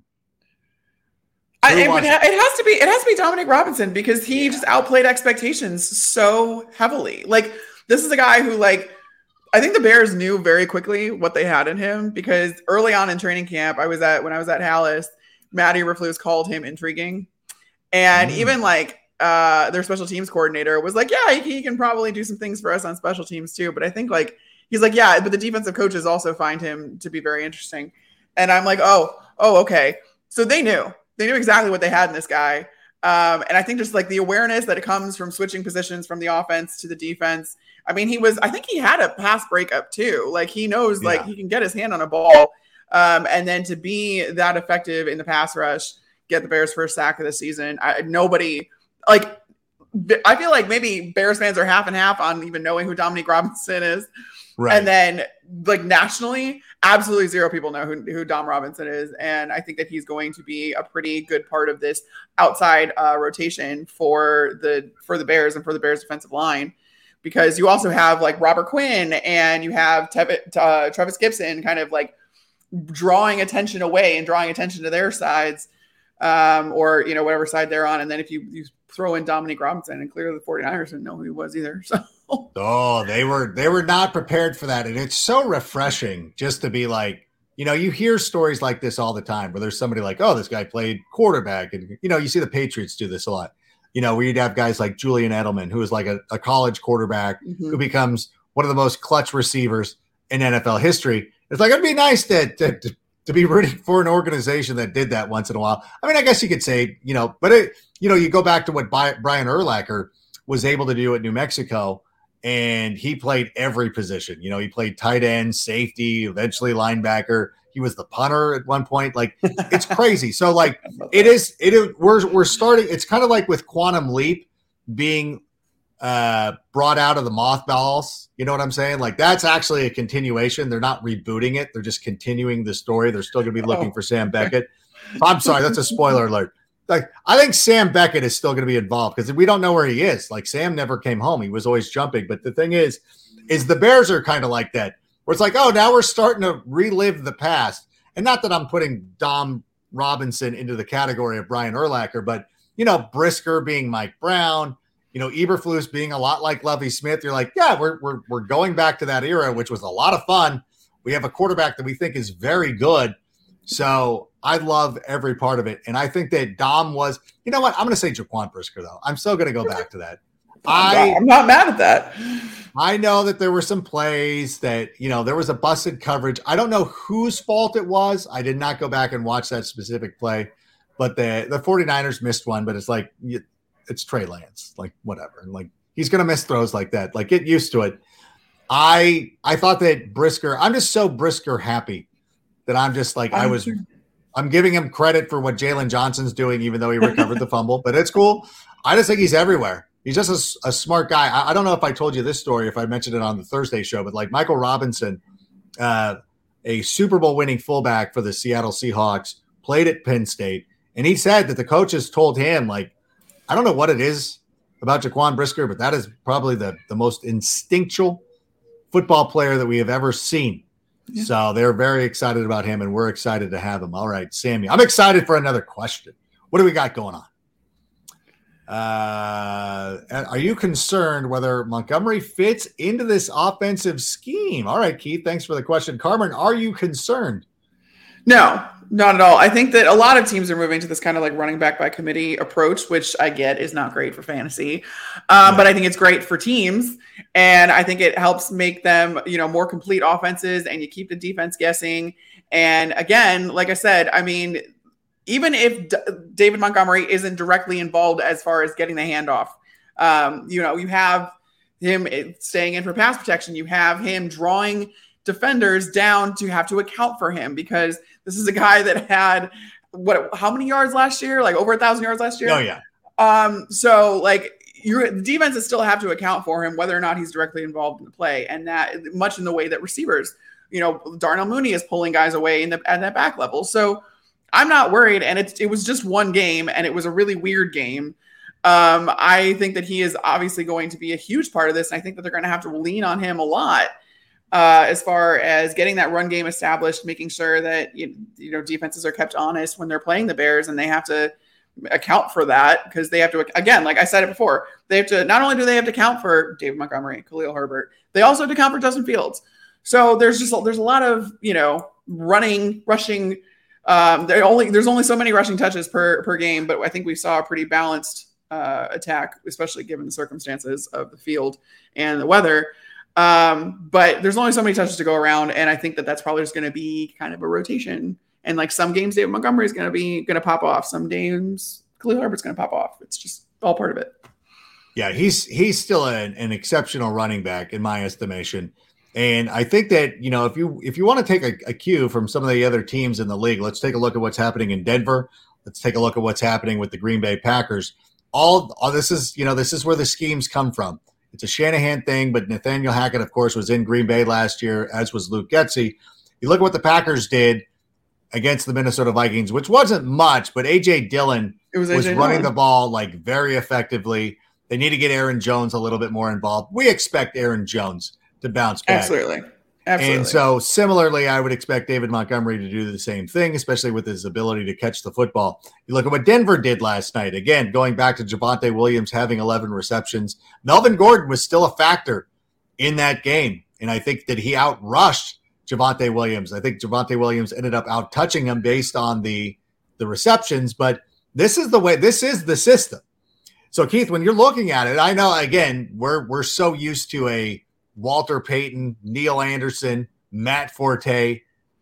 I, it, would ha- it has to be. It has to be Dominic Robinson because he just outplayed expectations so heavily. Like this is a guy who, like, I think the Bears knew very quickly what they had in him because early on in training camp, I was at when I was at Hallis, Matty Eberflus called him intriguing, and mm. even like uh, their special teams coordinator was like, "Yeah, he, he can probably do some things for us on special teams too." But I think like he's like, "Yeah," but the defensive coaches also find him to be very interesting, and I'm like, "Oh, oh, okay." So they knew. They knew exactly what they had in this guy. Um, and I think just like the awareness that it comes from switching positions from the offense to the defense. I mean, he was, I think he had a pass breakup too. Like he knows, yeah. like he can get his hand on a ball. Um, and then to be that effective in the pass rush, get the Bears first sack of the season. I, nobody like, I feel like maybe Bears fans are half and half on even knowing who Dominique Robinson is. Right. And then like nationally, absolutely zero people know who, who Dom Robinson is. And I think that he's going to be a pretty good part of this outside uh, rotation for the, for the Bears and for the Bears defensive line, because you also have like Robert Quinn and you have Tev- uh, Travis Gibson kind of like drawing attention away and drawing attention to their sides um, or, you know, whatever side they're on. And then if you, you throw in Dominique Robinson, and clearly the 49ers didn't know who he was either. So. Oh, they were they were not prepared for that. And it's so refreshing just to be like, you know, you hear stories like this all the time where there's somebody like, oh, this guy played quarterback. And, you know, you see the Patriots do this a lot, you know, where you'd have guys like Julian Edelman, who is like a, a college quarterback mm-hmm. who becomes one of the most clutch receivers in N F L history. It's like, it'd be nice to, to, to, to be rooting for an organization that did that once in a while. I mean, I guess you could say, you know, but, it, you know, you go back to what Brian Urlacher was able to do at New Mexico. And he played every position. You know, he played tight end, safety, eventually linebacker. He was the punter at one point. Like, it's crazy. So, like, it is. It is. We're we're starting. It's kind of like with Quantum Leap being uh, brought out of the mothballs. You know what I'm saying? Like, that's actually a continuation. They're not rebooting it. They're just continuing the story. They're still going to be looking for Sam Beckett. I'm sorry, that's a spoiler alert. Like, I think Sam Beckett is still going to be involved because we don't know where he is. Like, Sam never came home. He was always jumping. But the thing is, is the Bears are kind of like that, where it's like, oh, now we're starting to relive the past. And not that I'm putting Dom Robinson into the category of Brian Urlacher, but, you know, Brisker being Mike Brown, you know, Eberflus being a lot like Lovie Smith. You're like, yeah, we're we're we're going back to that era, which was a lot of fun. We have a quarterback that we think is very good. So I love every part of it. And I think that Dom was, you know what? I'm going to say Jaquan Brisker, though. I'm still going to go back to that. I, I'm not mad at that. I know that there were some plays that, you know, there was a busted coverage. I don't know whose fault it was. I did not go back and watch that specific play. But the, the 49ers missed one. But it's like, it's Trey Lance. Like, whatever. And like, he's going to miss throws like that. Like, get used to it. I I thought that Brisker, I'm just so Brisker happy that I'm just like, I was, I'm giving him credit for what Jalen Johnson's doing, even though he recovered the fumble, but it's cool. I just think he's everywhere. He's just a, a smart guy. I, I don't know if I told you this story, if I mentioned it on the Thursday show, but like Michael Robinson, uh, a Super Bowl winning fullback for the Seattle Seahawks, played at Penn State. And he said that the coaches told him, like, I don't know what it is about Jaquan Brisker, but that is probably the, the most instinctual football player that we have ever seen. Yeah. So they're very excited about him, and we're excited to have him. All right, Sammy, I'm excited for another question. What do we got going on? Uh, are you concerned whether Montgomery fits into this offensive scheme? All right, Keith, thanks for the question. Carmen, are you concerned? No, not at all. I think that a lot of teams are moving to this kind of like running back by committee approach, which I get is not great for fantasy. Um, yeah. But I think it's great for teams. And I think it helps make them, you know, more complete offenses, and you keep the defense guessing. And again, like I said, I mean, even if D- David Montgomery isn't directly involved as far as getting the handoff, um, you know, you have him staying in for pass protection. You have him drawing defenders down to have to account for him, because this is a guy that had what, how many yards last year? Like over a thousand yards last year. Oh yeah. Um, so like your the defenses still have to account for him, whether or not he's directly involved in the play. And that much in the way that receivers, you know, Darnell Mooney is pulling guys away in the, at that back level. So I'm not worried. And it's, it was just one game, and it was a really weird game. Um, I think that he is obviously going to be a huge part of this. And I think that they're going to have to lean on him a lot uh, as far as getting that run game established, making sure that, you, you know, defenses are kept honest when they're playing the Bears, and they have to account for that, because they have to, again, like I said it before, they have to, not only do they have to account for David Montgomery, Khalil Herbert, they also have to account for Justin Fields. So there's just, there's a lot of, you know, running, rushing. Um, there only, there's only so many rushing touches per, per game, but I think we saw a pretty balanced Uh, attack, especially given the circumstances of the field and the weather. Um, but there's only so many touches to go around, and I think that that's probably just going to be kind of a rotation. And like some games, David Montgomery is going to be going to pop off. Some games, Khalil Herbert's going to pop off. It's just all part of it. Yeah, he's he's still an, an exceptional running back in my estimation. And I think that, you know, if you if you want to take a, a cue from some of the other teams in the league, let's take a look at what's happening in Denver. Let's take a look at what's happening with the Green Bay Packers. All, all this is, you know, this is where the schemes come from. It's a Shanahan thing, but Nathaniel Hackett, of course, was in Green Bay last year, as was Luke Getsy. You look at what the Packers did against the Minnesota Vikings, which wasn't much, but A J Dillon it was, was A J running Dillon. the ball like very effectively. They need to get Aaron Jones a little bit more involved. We expect Aaron Jones to bounce back. Absolutely. Absolutely. And so similarly, I would expect David Montgomery to do the same thing, especially with his ability to catch the football. You look at what Denver did last night. Again, going back to Javonte Williams having eleven receptions. Melvin Gordon was still a factor in that game. And I think that he outrushed Javonte Williams. I think Javonte Williams ended up out-touching him based on the, the receptions. But this is the way, this is the system. So, Keith, when you're looking at it, I know, again, we're we're so used to a Walter Payton, Neil Anderson, Matt Forte,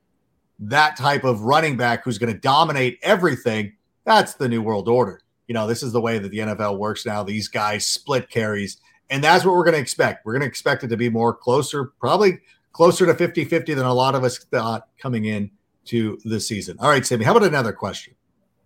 that type of running back who's going to dominate everything. That's the new world order. You know, this is the way that the N F L works now. These guys split carries, and that's what we're going to expect. We're going to expect it to be more closer, probably closer to fifty-fifty than a lot of us thought coming in to the season. All right, Sammy, how about another question?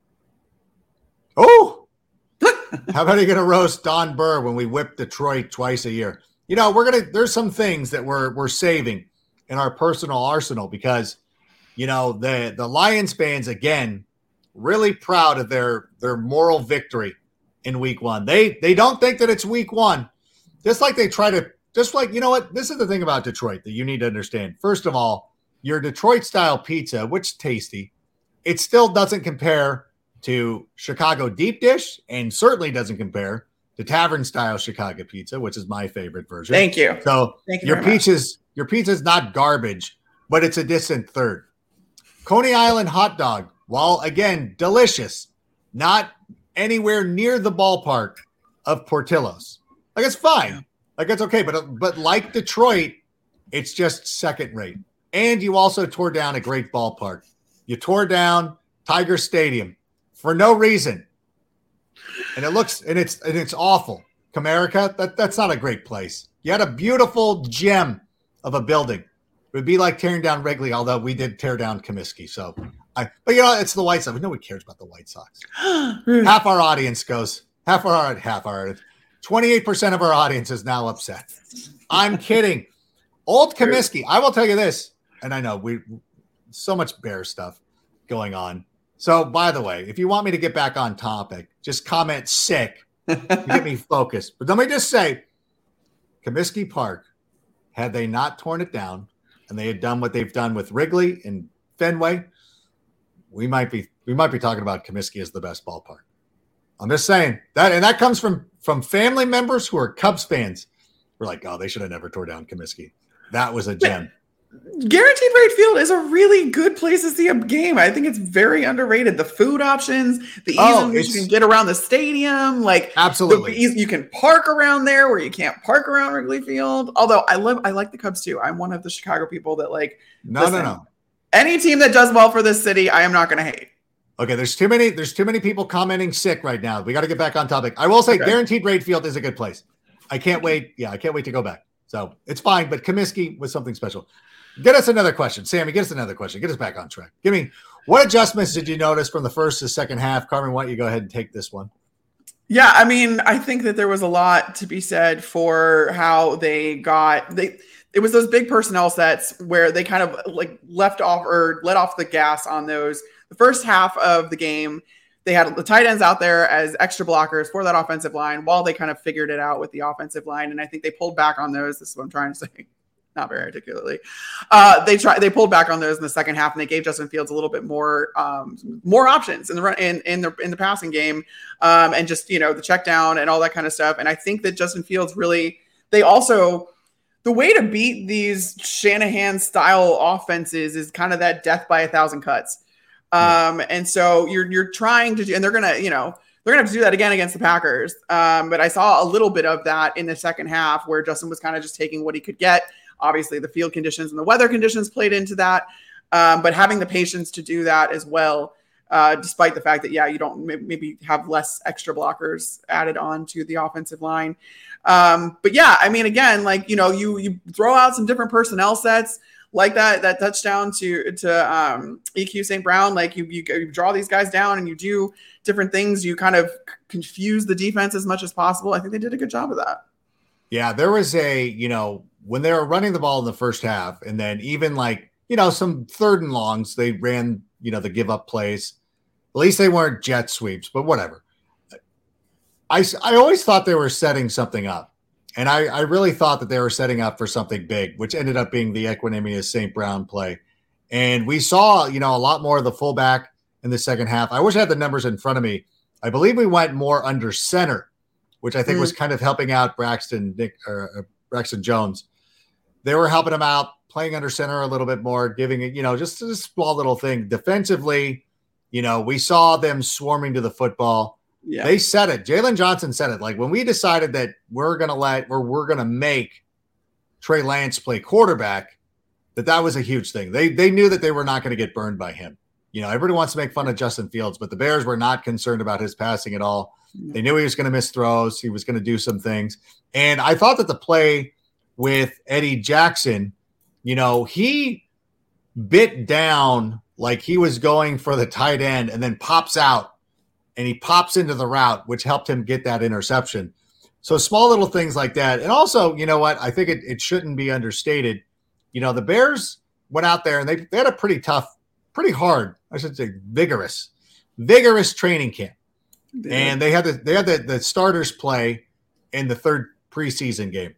Oh, how about you going to roast Don Burr when we whip Detroit twice a year? You know, we're going to, there's some things that we're, we're saving in our personal arsenal because, you know, the, the Lions fans, again, really proud of their, their moral victory in week one. They, they don't think that it's week one, just like they try to, just like, you know what, this is the thing about Detroit that you need to understand. First of all, your Detroit style pizza, which is tasty, it still doesn't compare to Chicago deep dish and certainly doesn't compare the tavern-style Chicago pizza, which is my favorite version. Thank you. So Thank you your very much. pizza's your pizza's not garbage, but it's a distant third. Coney Island hot dog, while again delicious, not anywhere near the ballpark of Portillo's. Like it's fine, like it's okay, but but like Detroit, it's just second rate. And you also tore down a great ballpark. You tore down Tiger Stadium for no reason. And it looks and it's and it's awful. Comerica, that, that's not a great place. You had a beautiful gem of a building. It would be like tearing down Wrigley, although we did tear down Comiskey. So I but you know, it's the White Sox. Nobody cares about the White Sox. Half our audience goes, half our half our twenty-eight percent of our audience is now upset. I'm kidding. Old Comiskey, I will tell you this, and I know we so much Bear stuff going on. So, by the way, if you want me to get back on topic, just comment sick to get me focused. But let me just say, Comiskey Park, had they not torn it down and they had done what they've done with Wrigley and Fenway, we might be we might be talking about Comiskey as the best ballpark. I'm just saying that, and that comes from from family members who are Cubs fans. We're like, oh, they should have never tore down Comiskey. That was a gem. Guaranteed Rate Field is a really good place to see a game. I think it's very underrated. The food options, the ease Oh, in which it's- you can get around the stadium, like Absolutely. the ease, you can park around there where you can't park around Wrigley Field. Although I love, I like the Cubs too. I'm one of the Chicago people that like. No, listen, no, no. Any team that does well for this city, I am not going to hate. Okay, there's too many. There's too many people commenting sick right now. We got to get back on topic. I will say, Okay. Guaranteed Rate Field is a good place. I can't wait. Yeah, I can't wait to go back. So it's fine, but Comiskey was something special. Get us another question. Sammy, get us another question. Get us back on track. Give me, what adjustments did you notice from the first to second half? Carmen, why don't you go ahead and take this one? Yeah, I mean, I think that there was a lot to be said for how they got they. It was those big personnel sets where they kind of like left off or let off the gas on those. The first half of the game, they had the tight ends out there as extra blockers for that offensive line while they kind of figured it out with the offensive line. And I think they pulled back on those. This is what I'm trying to say. Not very articulately. Uh, they tried. They pulled back on those in the second half, and they gave Justin Fields a little bit more, um, more options in the run in, in the in the passing game, um, and just you know the check down and all that kind of stuff. And I think that Justin Fields really. They also the way to beat these Shanahan style offenses is kind of that death by a thousand cuts. Um, and so you're you're trying to do, and they're gonna you know. They're going to have to do that again against the Packers. Um, but I saw a little bit of that in the second half where Justin was kind of just taking what he could get. Obviously, the field conditions and the weather conditions played into that. Um, but having the patience to do that as well, uh, despite the fact that, yeah, you don't maybe have less extra blockers added on to the offensive line. Um, but, yeah, I mean, again, like, you know, you you throw out some different personnel sets. Like that, that touchdown to to um, E Q Saint Brown, like you, you you draw these guys down and you do different things. You kind of confuse the defense as much as possible. I think they did a good job of that. Yeah, there was a, you know, when they were running the ball in the first half, and then even like, you know, some third and longs, they ran, you know, the give up plays. At least they weren't jet sweeps, but whatever. I, I always thought they were setting something up. And I, I really thought that they were setting up for something big, which ended up being the Equanimeous Saint Brown play. And we saw, you know, a lot more of the fullback in the second half. I wish I had the numbers in front of me. I believe we went more under center, which I think mm. was kind of helping out Braxton Nick or uh, Braxton Jones. They were helping him out, playing under center a little bit more, giving it, you know, just a small little thing. Defensively, you know, we saw them swarming to the football. Yeah. They said it. Jalen Johnson said it. Like when we decided that we're going to let, or we're going to make Trey Lance play quarterback, that that was a huge thing. They they knew that they were not going to get burned by him. You know, everybody wants to make fun of Justin Fields, but the Bears were not concerned about his passing at all. They knew he was going to miss throws. He was going to do some things. And I thought that the play with Eddie Jackson, you know, he bit down like he was going for the tight end and then pops out. And he pops into the route, which helped him get that interception. So small little things like that. And also, you know what? I think it, it shouldn't be understated. You know, the Bears went out there and they, they had a pretty tough, pretty hard, I should say vigorous, vigorous training camp. Yeah. And they had the they had the, the starters play in the third preseason game.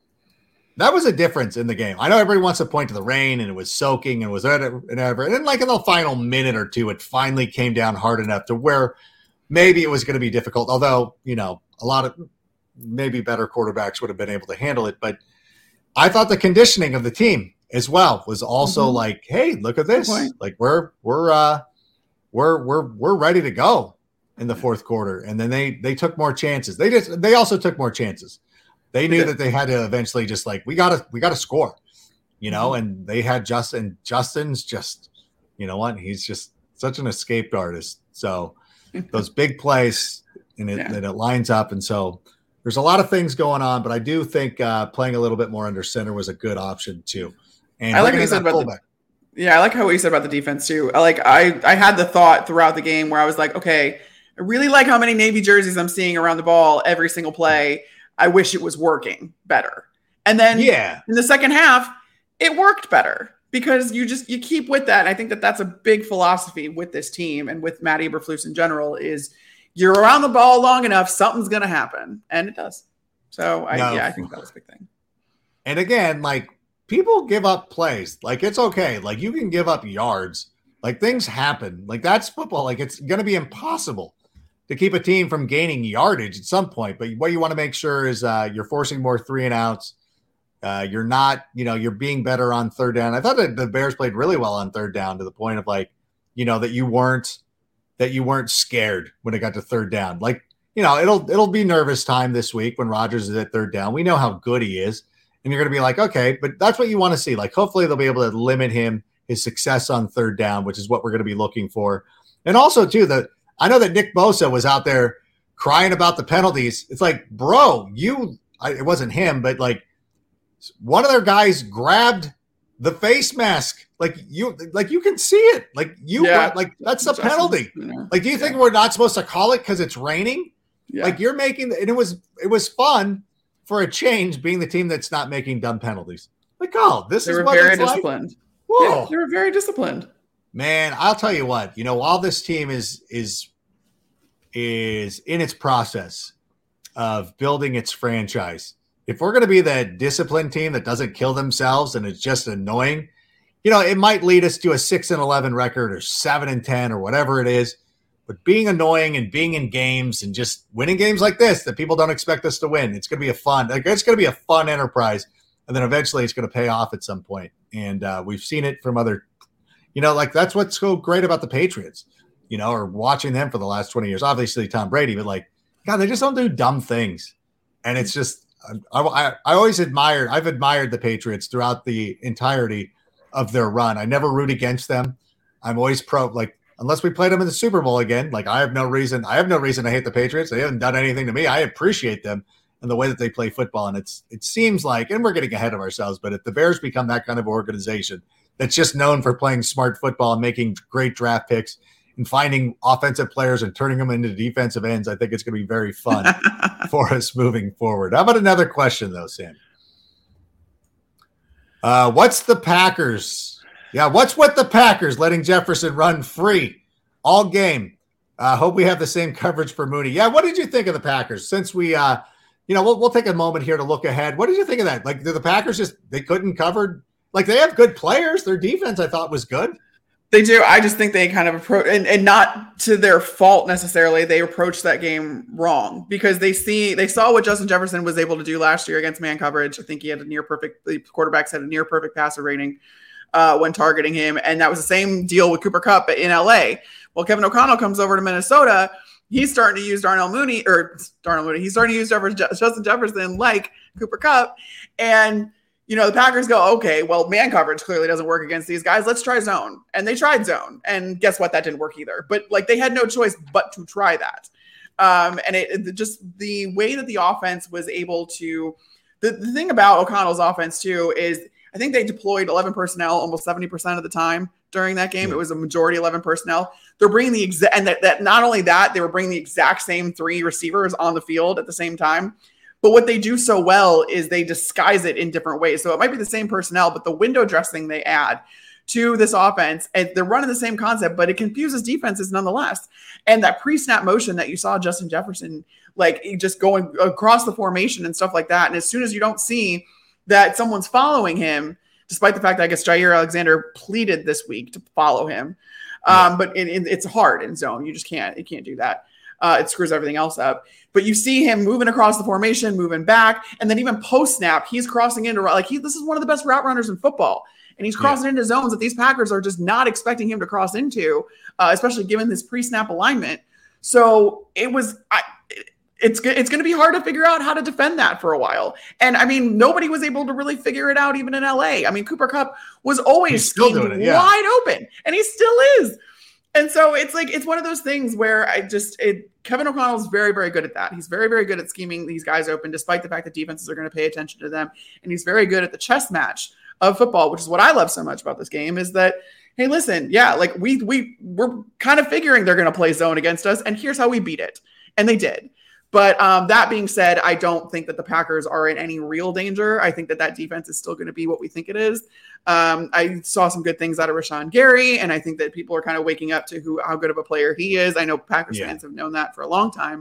That was a difference in the game. I know everybody wants to point to the rain and it was soaking and was whatever. And then like in the final minute or two, it finally came down hard enough to where maybe it was going to be difficult, although, you know, a lot of maybe better quarterbacks would have been able to handle it. But I thought the conditioning of the team as well was also mm-hmm. like, hey, look at this. Like we're we're uh we're we're we're ready to go in the fourth quarter. And then they they took more chances. They just they also took more chances. They knew yeah. that they had to eventually just like we gotta we gotta score, you know, mm-hmm. and they had Justin. Justin's just, you know what, he's just such an escaped artist. So those big plays, and it, yeah. and it lines up. And so there's a lot of things going on, but I do think uh, playing a little bit more under center was a good option too. And I like what you said about the, yeah, I like how what you said about the defense too. I like I I had the thought throughout the game where I was like, okay, I really like how many Navy jerseys I'm seeing around the ball every single play. I wish it was working better. And then yeah. in the second half, it worked better. Because you just you keep with that. And I think that that's a big philosophy with this team and with Matt Eberflus in general is you're around the ball long enough, something's going to happen. And it does. So, I, no. yeah, I think that was a big thing. And again, like people give up plays. Like it's okay. Like you can give up yards. Like things happen. Like that's football. Like it's going to be impossible to keep a team from gaining yardage at some point. But what you want to make sure is uh, you're forcing more three and outs. Uh, you're not, you know, you're being better on third down. I thought that the Bears played really well on third down to the point of like, you know, that you weren't, that you weren't scared when it got to third down. Like, you know, it'll, it'll be nervous time this week when Rodgers is at third down. We know how good he is. And you're going to be like, okay, but that's what you want to see. Like, hopefully they'll be able to limit him, his success on third down, which is what we're going to be looking for. And also too, the, I know that Nick Bosa was out there crying about the penalties. It's like, bro, you, I, it wasn't him, but like, one of their guys grabbed the face mask, like you, like you can see it, like you, Yeah. like that's a Justin, penalty. you know, Like, do you yeah. think we're not supposed to call it because it's raining? Yeah. Like you're making, and it was it was fun for a change, being the team that's not making dumb penalties. Like, oh, this they is were what very it's like? disciplined. Whoa. Yeah, they were very disciplined. Man, I'll tell you what, you know, while this team is is is in its process of building its franchise, if we're going to be that disciplined team that doesn't kill themselves and is just annoying, you know, it might lead us to a six and eleven record or seven and ten or whatever it is. But being annoying and being in games and just winning games like this that people don't expect us to win, it's going to be a fun, like, it's going to be a fun enterprise. And then eventually it's going to pay off at some point. And uh, we've seen it from other, you know, like that's what's so great about the Patriots, you know, or watching them for the last twenty years. Obviously Tom Brady, but like, God, they just don't do dumb things. And it's just, I, I, I always admired, I've admired the Patriots throughout the entirety of their run. I never root against them. I'm always pro, like, unless we played them in the Super Bowl again, like I have no reason, I have no reason to hate the Patriots. They haven't done anything to me. I appreciate them and the way that they play football. And it's, it seems like, and we're getting ahead of ourselves, but if the Bears become that kind of organization that's just known for playing smart football and making great draft picks and finding offensive players and turning them into defensive ends, I think it's going to be very fun for us moving forward. How about another question though, Sam? Uh, what's the Packers? Yeah, what's with the Packers letting Jefferson run free all game? I uh, hope we have the same coverage for Mooney. Yeah, what did you think of the Packers? Since we, uh, you know, we'll, we'll take a moment here to look ahead. What did you think of that? Like, did the Packers just, they couldn't cover? Like, they have good players. Their defense, I thought, was good. They do. I just think they kind of approach, and, and not to their fault necessarily, they approached that game wrong because they see they saw what Justin Jefferson was able to do last year against man coverage. I think he had a near perfect, the quarterbacks had a near perfect passer rating uh, when targeting him. And that was the same deal with Cooper Kupp in L A. Well, Kevin O'Connell comes over to Minnesota. He's starting to use Darnell Mooney or Darnell Mooney. He's starting to use Jefferson, Justin Jefferson like Cooper Kupp. And you know, the Packers go, okay, well, man coverage clearly doesn't work against these guys. Let's try zone. And they tried zone. And guess what? That didn't work either. But, like, they had no choice but to try that. Um, and it, it just the way that the offense was able to the, – the thing about O'Connell's offense, too, is I think they deployed eleven personnel almost seventy percent of the time during that game. It was a majority eleven personnel. They're bringing the exact – and that, that not only that, they were bringing the exact same three receivers on the field at the same time. But what they do so well is they disguise it in different ways. So it might be the same personnel, but the window dressing they add to this offense, and they're running the same concept, but it confuses defenses nonetheless. And that pre-snap motion that you saw Justin Jefferson, like just going across the formation and stuff like that. And as soon as you don't see that someone's following him, despite the fact that I guess Jair Alexander pleaded this week to follow him, um, yeah. but it, it, it's hard in zone. You just can't, you can't do that. Uh, it screws everything else up. But you see him moving across the formation, moving back, and then even post-snap, he's crossing into – like he, this is one of the best route runners in football. And he's crossing yeah. into zones that these Packers are just not expecting him to cross into, uh, especially given this pre-snap alignment. So it was I, – it's, it's going to be hard to figure out how to defend that for a while. And, I mean, nobody was able to really figure it out even in L A. I mean, Cooper Kupp was always schemed it, yeah. wide open, and he still is. And so it's like, it's one of those things where I just, it, Kevin O'Connell's very, very good at that. He's very, very good at scheming these guys open, despite the fact that defenses are going to pay attention to them. And he's very good at the chess match of football, which is what I love so much about this game is that, hey, listen, yeah, like we, we, we're kind of figuring they're going to play zone against us. And here's how we beat it. And they did. But um, that being said, I don't think that the Packers are in any real danger. I think that that defense is still going to be what we think it is. Um, I saw some good things out of Rashawn Gary, and I think that people are kind of waking up to who how good of a player he is. I know Packers yeah. fans have known that for a long time.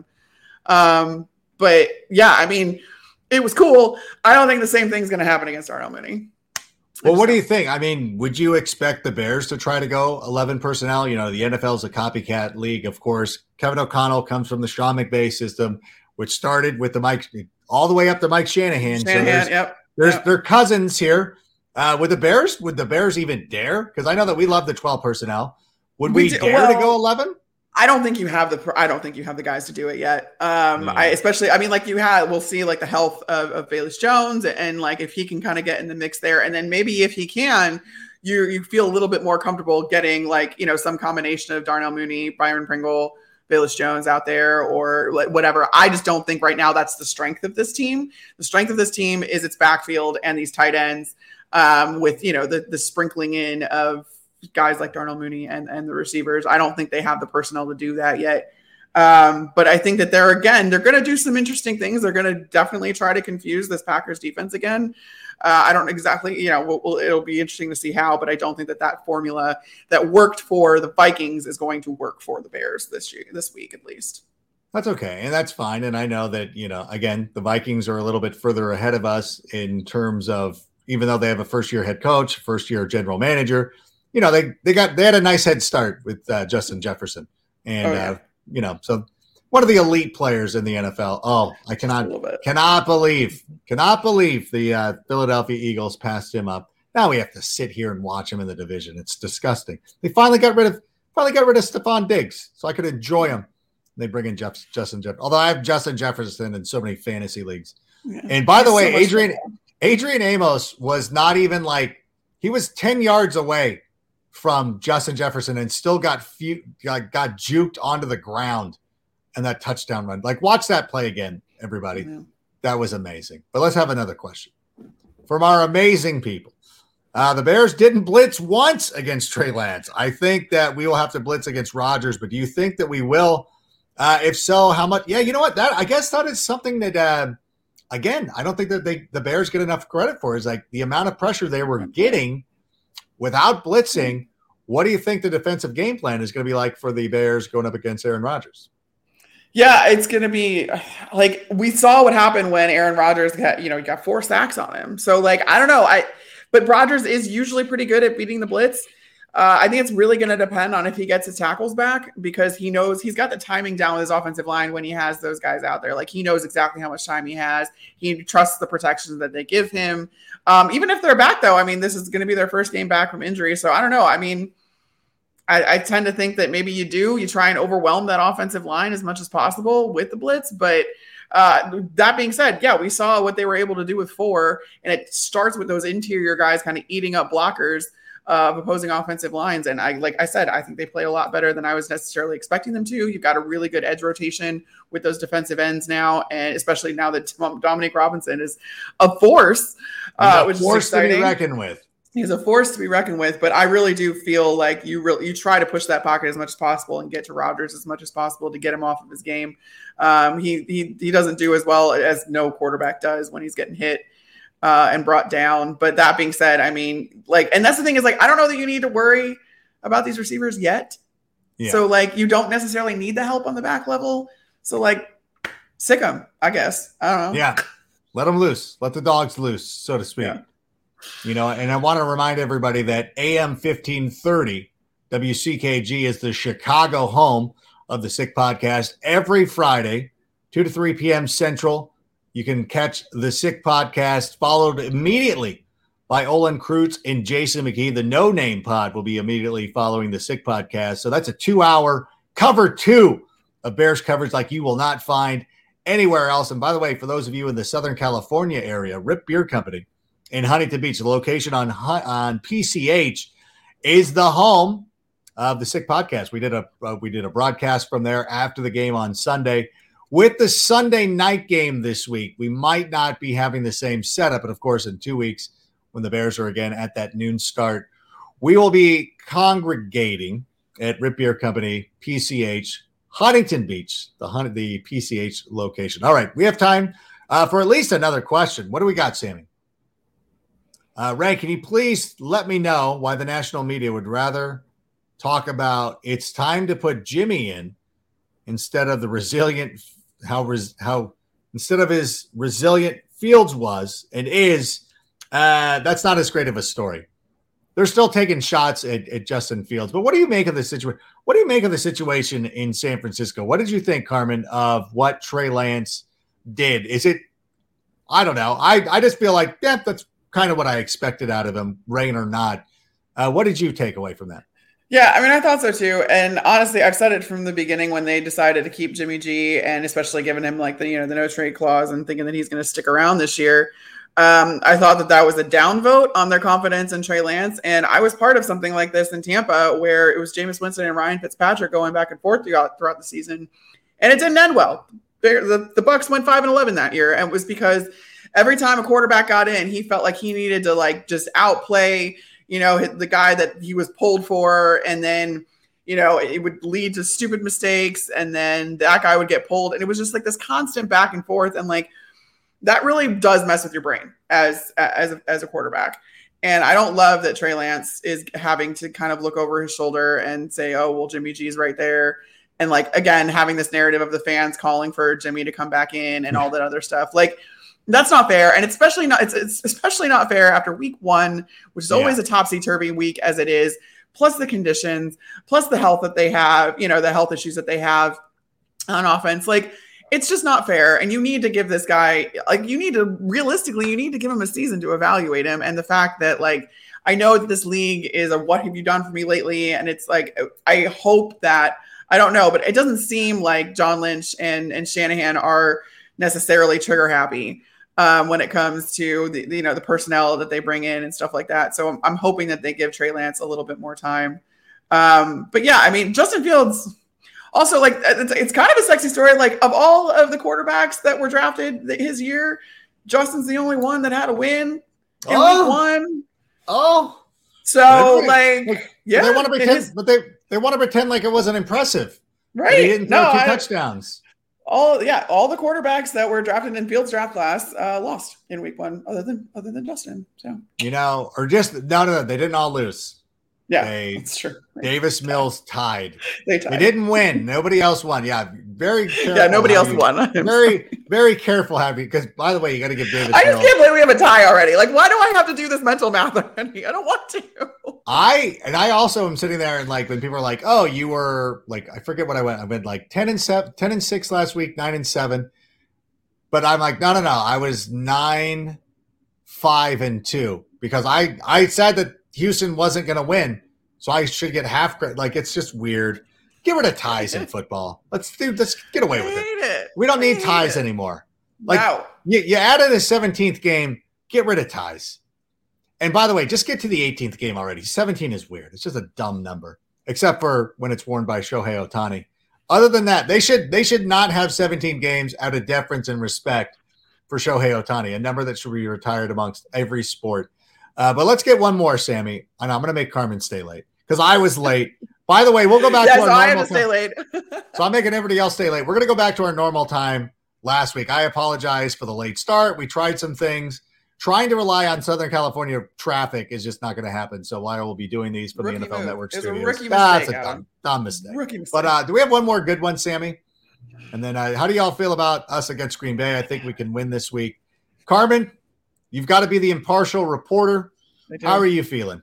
Um, but, yeah, I mean, it was cool. I don't think the same thing's going to happen against Darnell Mooney. Well, what do you think? I mean, would you expect the Bears to try to go eleven personnel? You know, the N F L is a copycat league, of course. Kevin O'Connell comes from the Sean McVay system, which started with the Mike all the way up to Mike Shanahan. Shanahan, so there's, yep. There's yep. their cousins here. Uh, would the Bears? Would the Bears even dare? Because I know that we love the twelve personnel. Would we, we do, dare well, to go eleven? I don't think you have the. I don't think you have the guys to do it yet. Um, yeah. I especially. I mean, like you had. We'll see, like the health of, of Velus Jones, and like if he can kind of get in the mix there, and then maybe if he can, you you feel a little bit more comfortable getting like you know some combination of Darnell Mooney, Byron Pringle, Velus Jones out there or whatever. I just don't think right now that's the strength of this team. The strength of this team is its backfield and these tight ends um, with, you know, the, the sprinkling in of guys like Darnell Mooney and, and the receivers. I don't think they have the personnel to do that yet. Um, but I think that they're, again, they're going to do some interesting things. They're going to definitely try to confuse this Packers defense again. Uh, I don't exactly, you know, we'll, we'll, it'll be interesting to see how, but I don't think that that formula that worked for the Vikings is going to work for the Bears this year, this week at least. That's okay. And that's fine. And I know that, you know, again, the Vikings are a little bit further ahead of us in terms of, even though they have a first year head coach, first year general manager, you know, they, they got, they had a nice head start with uh, Justin Jefferson and, oh, yeah. uh, you know, so one of the elite players in the N F L. Oh, I cannot, cannot believe, cannot believe the uh, Philadelphia Eagles passed him up. Now we have to sit here and watch him in the division. It's disgusting. They finally got rid of, finally got rid of Stephon Diggs, so I could enjoy him. They bring in Jeff, Justin Jefferson. Although I have Justin Jefferson in so many fantasy leagues. Yeah. And by the way, so Adrian, Adrian Amos was not even like, he was ten yards away from Justin Jefferson and still got few, got, got juked onto the ground. And that touchdown run, like watch that play again, everybody. Yeah. That was amazing. But let's have another question from our amazing people. Uh, the Bears didn't blitz once against Trey Lance. I think that we will have to blitz against Rodgers, but do you think that we will? Uh, if so, how much? Yeah, you know what? That I guess that is something that, uh, again, I don't think that they the Bears get enough credit for is like the amount of pressure they were getting without blitzing. What do you think the defensive game plan is going to be like for the Bears going up against Aaron Rodgers? Yeah, it's going to be like we saw what happened when Aaron Rodgers got, you know, got four sacks on him. So like, I don't know. I, but Rodgers is usually pretty good at beating the blitz. Uh, I think it's really going to depend on if he gets his tackles back because he knows he's got the timing down with his offensive line when he has those guys out there. Like he knows exactly how much time he has. He trusts the protections that they give him. Um, even if they're back though, I mean, this is going to be their first game back from injury. So I don't know. I mean, I, I tend to think that maybe you do. You try and overwhelm that offensive line as much as possible with the blitz. But uh, that being said, yeah, we saw what they were able to do with four. And it starts with those interior guys kind of eating up blockers uh, of opposing offensive lines. And I, like I said, I think they play a lot better than I was necessarily expecting them to. You've got a really good edge rotation with those defensive ends now. And especially now that Dominique Robinson is a force, uh, which force is exciting. To be reckoned with. He's a force to be reckoned with, but I really do feel like you really you try to push that pocket as much as possible and get to Rodgers as much as possible to get him off of his game. Um, he he he doesn't do as well as no quarterback does when he's getting hit uh, and brought down. But that being said, I mean, like, and that's the thing is like I don't know that you need to worry about these receivers yet. Yeah. So like you don't necessarily need the help on the back level. So like sick them, I guess. I don't know. Yeah, let them loose. Let the dogs loose, so to speak. Yeah. You know, and I want to remind everybody that A M fifteen thirty W C K G is the Chicago home of the Sick Podcast every Friday, two to three p.m. Central. You can catch the Sick Podcast followed immediately by Olin Kreutz and Jason McKee. The No Name Pod will be immediately following the Sick Podcast. So that's a two-hour cover two of Bears coverage like you will not find anywhere else. And by the way, for those of you in the Southern California area, Rip Beer Company in Huntington Beach, the location on on P C H is the home of the Sick Podcast. We did a uh, we did a broadcast from there after the game on Sunday. With the Sunday night game this week, we might not be having the same setup, but of course, in two weeks when the Bears are again at that noon start, we will be congregating at Rip Beer Company P C H Huntington Beach, the Hun- the P C H location. All right, we have time uh, for at least another question. What do we got, Sammy? Uh, Ray, can you please let me know why the national media would rather talk about it's time to put Jimmy in instead of the resilient, how, res, how instead of his resilient Fields was and is, uh, that's not as great of a story. They're still taking shots at, at Justin Fields. But what do you make of the situation? What do you make of the situation in San Francisco? What did you think, Carmen, of what Trey Lance did? Is it, I don't know. I, I just feel like, yeah, that's kind of what I expected out of him, rain or not. Uh, what did you take away from that? Yeah, I mean, I thought so too. And honestly, I've said it from the beginning when they decided to keep Jimmy G and especially giving him like the, you know, the no trade clause and thinking that he's going to stick around this year. Um, I thought that that was a downvote on their confidence in Trey Lance. And I was part of something like this in Tampa where it was Jameis Winston and Ryan Fitzpatrick going back and forth throughout, throughout the season. And it didn't end well. The, the Bucs went five and eleven that year. And it was because every time a quarterback got in, he felt like he needed to like just outplay, you know, the guy that he was pulled for. And then, you know, it would lead to stupid mistakes. And then that guy would get pulled. And it was just like this constant back and forth. And like, that really does mess with your brain as as a, as a quarterback. And I don't love that Trey Lance is having to kind of look over his shoulder and say, oh, well, Jimmy G's right there. And like, again, having this narrative of the fans calling for Jimmy to come back in and all that other stuff. Like, that's not fair. And it's especially not, it's, it's especially not fair after week one, which is always yeah. a topsy-turvy week as it is, plus the conditions, plus the health that they have, you know, the health issues that they have on offense. Like, it's just not fair. And you need to give this guy, like, you need to realistically, you need to give him a season to evaluate him. And the fact that, like, I know that this league is a what have you done for me lately? And it's like, I hope that, I don't know, but it doesn't seem like John Lynch and, and Shanahan are necessarily trigger happy um, when it comes to the, the, you know, the personnel that they bring in and stuff like that. So I'm, I'm hoping that they give Trey Lance a little bit more time. Um, but yeah, I mean, Justin Fields, also, like, it's, it's kind of a sexy story. Like, of all of the quarterbacks that were drafted his year, Justin's the only one that had a win in oh. week one. Oh. So, like, like, yeah. They want to pretend, his, but they, they want to pretend like it wasn't impressive. Right. He didn't throw no, two I, touchdowns. All, yeah, all the quarterbacks that were drafted in Fields draft class uh, lost in week one, other than other than Justin. So, you know, or just, no, no, no, they didn't all lose. Yeah, they, that's true. Davis Mills tied. They tied. They didn't win. Nobody else won. Yeah, very careful. Yeah, nobody else you, won. very, very careful having, because, by the way, you got to give Davis I just Mills. can't believe we have a tie already. Like, why do I have to do this mental math already? I don't want to. I, and I also am sitting there and, like, when people are like, oh, you were, like, I forget what I went. I went, like, ten and seven, ten and six last week, nine and seven. But I'm like, no, no, no. I was nine, five, and two. Because I, I said that Houston wasn't going to win, so I should get half credit. Like, it's just weird. Get rid of ties in football. Let's do. Let's get away with it. it. We don't need I ties it. anymore. Like, wow. you, you added a seventeenth game. Get rid of ties. And by the way, just get to the eighteenth game already. seventeen is weird. It's just a dumb number, except for when it's worn by Shohei Ohtani. Other than that, they should they should not have seventeen games out of deference and respect for Shohei Ohtani, a number that should be retired amongst every sport. Uh, but let's get one more, Sammy. And I'm going to make Carmen stay late because I was late. By the way, we'll go back yes, to our so normal I have to time. stay late. So I'm making everybody else stay late. We're going to go back to our normal time last week. I apologize for the late start. We tried some things. Trying to rely on Southern California traffic is just not going to happen. So why will be doing these from Rookie the N F L move. Network It's studios? a rookie That's mistake, a dumb, Adam. dumb mistake. Rookie mistake. But uh, do we have one more good one, Sammy? And then uh, how do y'all feel about us against Green Bay? I think we can win this week. Carmen, you've got to be the impartial reporter. How are you feeling?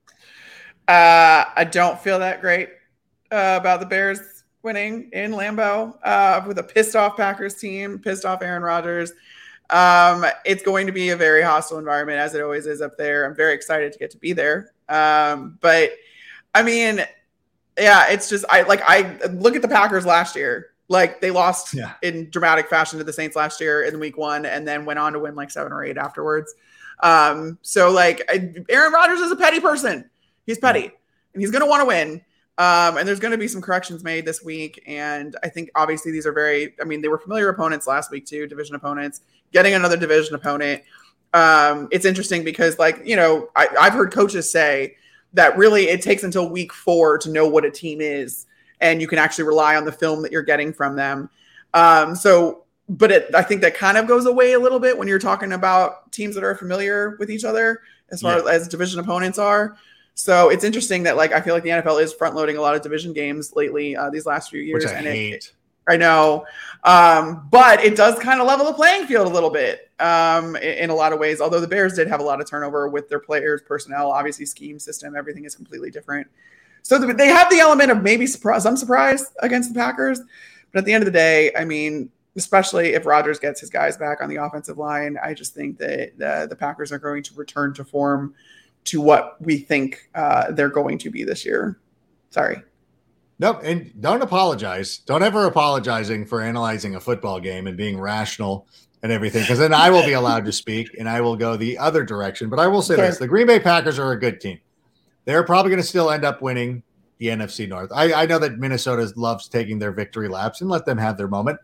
Uh, I don't feel that great uh, about the Bears winning in Lambeau uh, with a pissed off Packers team, pissed off Aaron Rodgers. Um, it's going to be a very hostile environment, as it always is up there. I'm very excited to get to be there. Um, but I mean, yeah, it's just, I like, I look at the Packers last year. Like, they lost yeah. in dramatic fashion to the Saints last year in week one, and then went on to win like seven or eight afterwards. Um, so like I, Aaron Rodgers is a petty person. He's petty and he's going to want to win. Um, and there's going to be some corrections made this week. And I think obviously these are very, I mean, they were familiar opponents last week too, division opponents, getting another division opponent. Um, it's interesting because, like, you know, I, I've heard coaches say that really it takes until week four to know what a team is. And you can actually rely on the film that you're getting from them. Um, so, but it, I think that kind of goes away a little bit when you're talking about teams that are familiar with each other as far yeah. as division opponents are. So it's interesting that, like, I feel like the N F L is front loading a lot of division games lately, uh, these last few years. Which I and hate. It, I know. Um, but it does kind of level the playing field a little bit um, in, in a lot of ways. Although the Bears did have a lot of turnover with their players, personnel, obviously scheme, system, everything is completely different. So they have the element of maybe surprise, some surprise against the Packers. But at the end of the day, I mean, especially if Rodgers gets his guys back on the offensive line, I just think that the, the Packers are going to return to form to what we think uh, they're going to be this year. Sorry. Nope. And don't apologize. Don't ever apologizing for analyzing a football game and being rational and everything, because then I will be allowed to speak and I will go the other direction. But I will say okay. this, the Green Bay Packers are a good team. They're probably going to still end up winning the N F C North. I, I know that Minnesota loves taking their victory laps, and let them have their moment.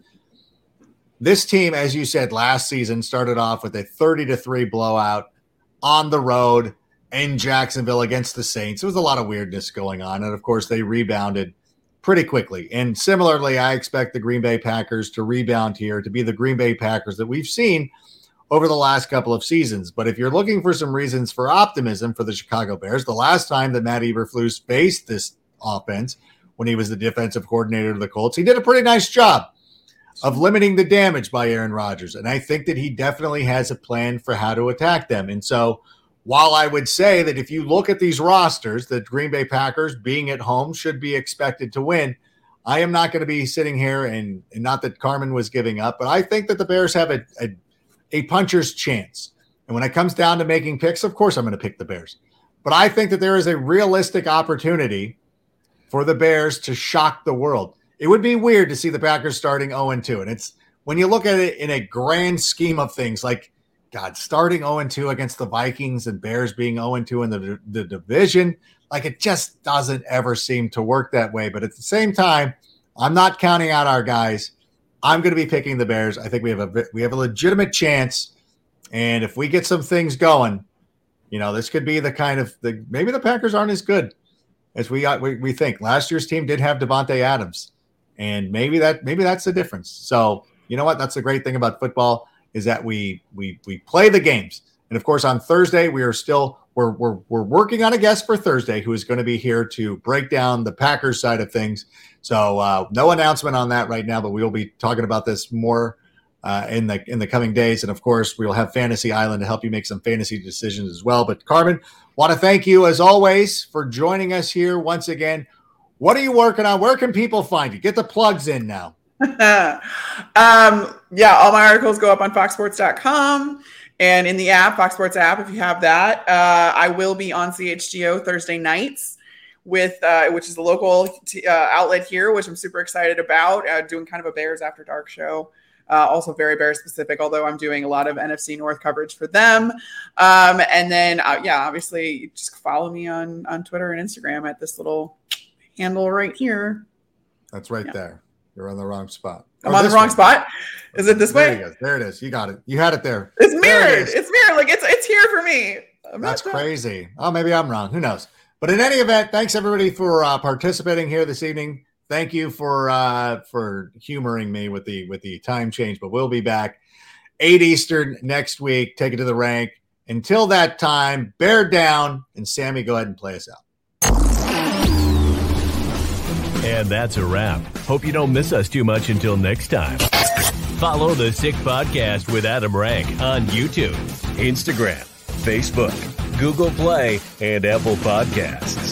This team, as you said, last season started off with a thirty to three blowout on the road in Jacksonville against the Saints. There was a lot of weirdness going on, and of course they rebounded pretty quickly. And similarly, I expect the Green Bay Packers to rebound here, to be the Green Bay Packers that we've seen over the last couple of seasons. But if you're looking for some reasons for optimism for the Chicago Bears, the last time that Matt Eberflus faced this offense, when he was the defensive coordinator of the Colts, he did a pretty nice job of limiting the damage by Aaron Rodgers. And I think that he definitely has a plan for how to attack them. And so while I would say that if you look at these rosters, the Green Bay Packers being at home should be expected to win, I am not going to be sitting here, and, and not that Carmen was giving up, but I think that the Bears have a, a, a puncher's chance. And when it comes down to making picks, of course I'm going to pick the Bears. But I think that there is a realistic opportunity for the Bears to shock the world. It would be weird to see the Packers starting oh and two. And it's when you look at it in a grand scheme of things, like, God, starting oh and two against the Vikings and Bears being oh and two in the, the division, like it just doesn't ever seem to work that way. But at the same time, I'm not counting out our guys. I'm going to be picking the Bears. I think we have a we have a legitimate chance. And if we get some things going, you know, this could be the kind of the maybe the Packers aren't as good as we we, we think. Last year's team did have Devontae Adams, and maybe that maybe that's the difference. So you know what? That's the great thing about football, is that we we we play the games. And of course, on Thursday, we are still we're we're we're working on a guest for Thursday who is going to be here to break down the Packers side of things. So uh, no announcement on that right now, but we will be talking about this more uh, in the in the coming days. And of course, we will have Fantasy Island to help you make some fantasy decisions as well. But Carmen, want to thank you as always for joining us here once again. What are you working on? Where can people find you? Get the plugs in now. um, yeah, all my articles go up on fox sports dot com and in the app, Fox Sports app, if you have that. Uh, I will be on C H G O Thursday nights with, uh, which is the local t- uh, outlet here, which I'm super excited about, uh, doing kind of a Bears After Dark show. Uh, also very Bears specific, although I'm doing a lot of N F C North coverage for them. Um, and then, uh, yeah, obviously just follow me on, on Twitter and Instagram at this little handle right here. That's right yeah. there. You're on the wrong spot. I'm oh, on the wrong way. spot. Is it this there way? You there it is. You got it. You had it there. It's mirrored. It it's mirrored. Like it's it's here for me. I'm That's crazy. Oh, maybe I'm wrong. Who knows? But in any event, thanks everybody for uh, participating here this evening. Thank you for uh, for humoring me with the with the time change. But we'll be back eight Eastern next week. Take it to the rank. Until that time, bear down, and Sammy, go ahead and play us out. And that's a wrap. Hope you don't miss us too much until next time. Follow the Sick Podcast with Adam Rank on YouTube, Instagram, Facebook, Google Play, and Apple Podcasts.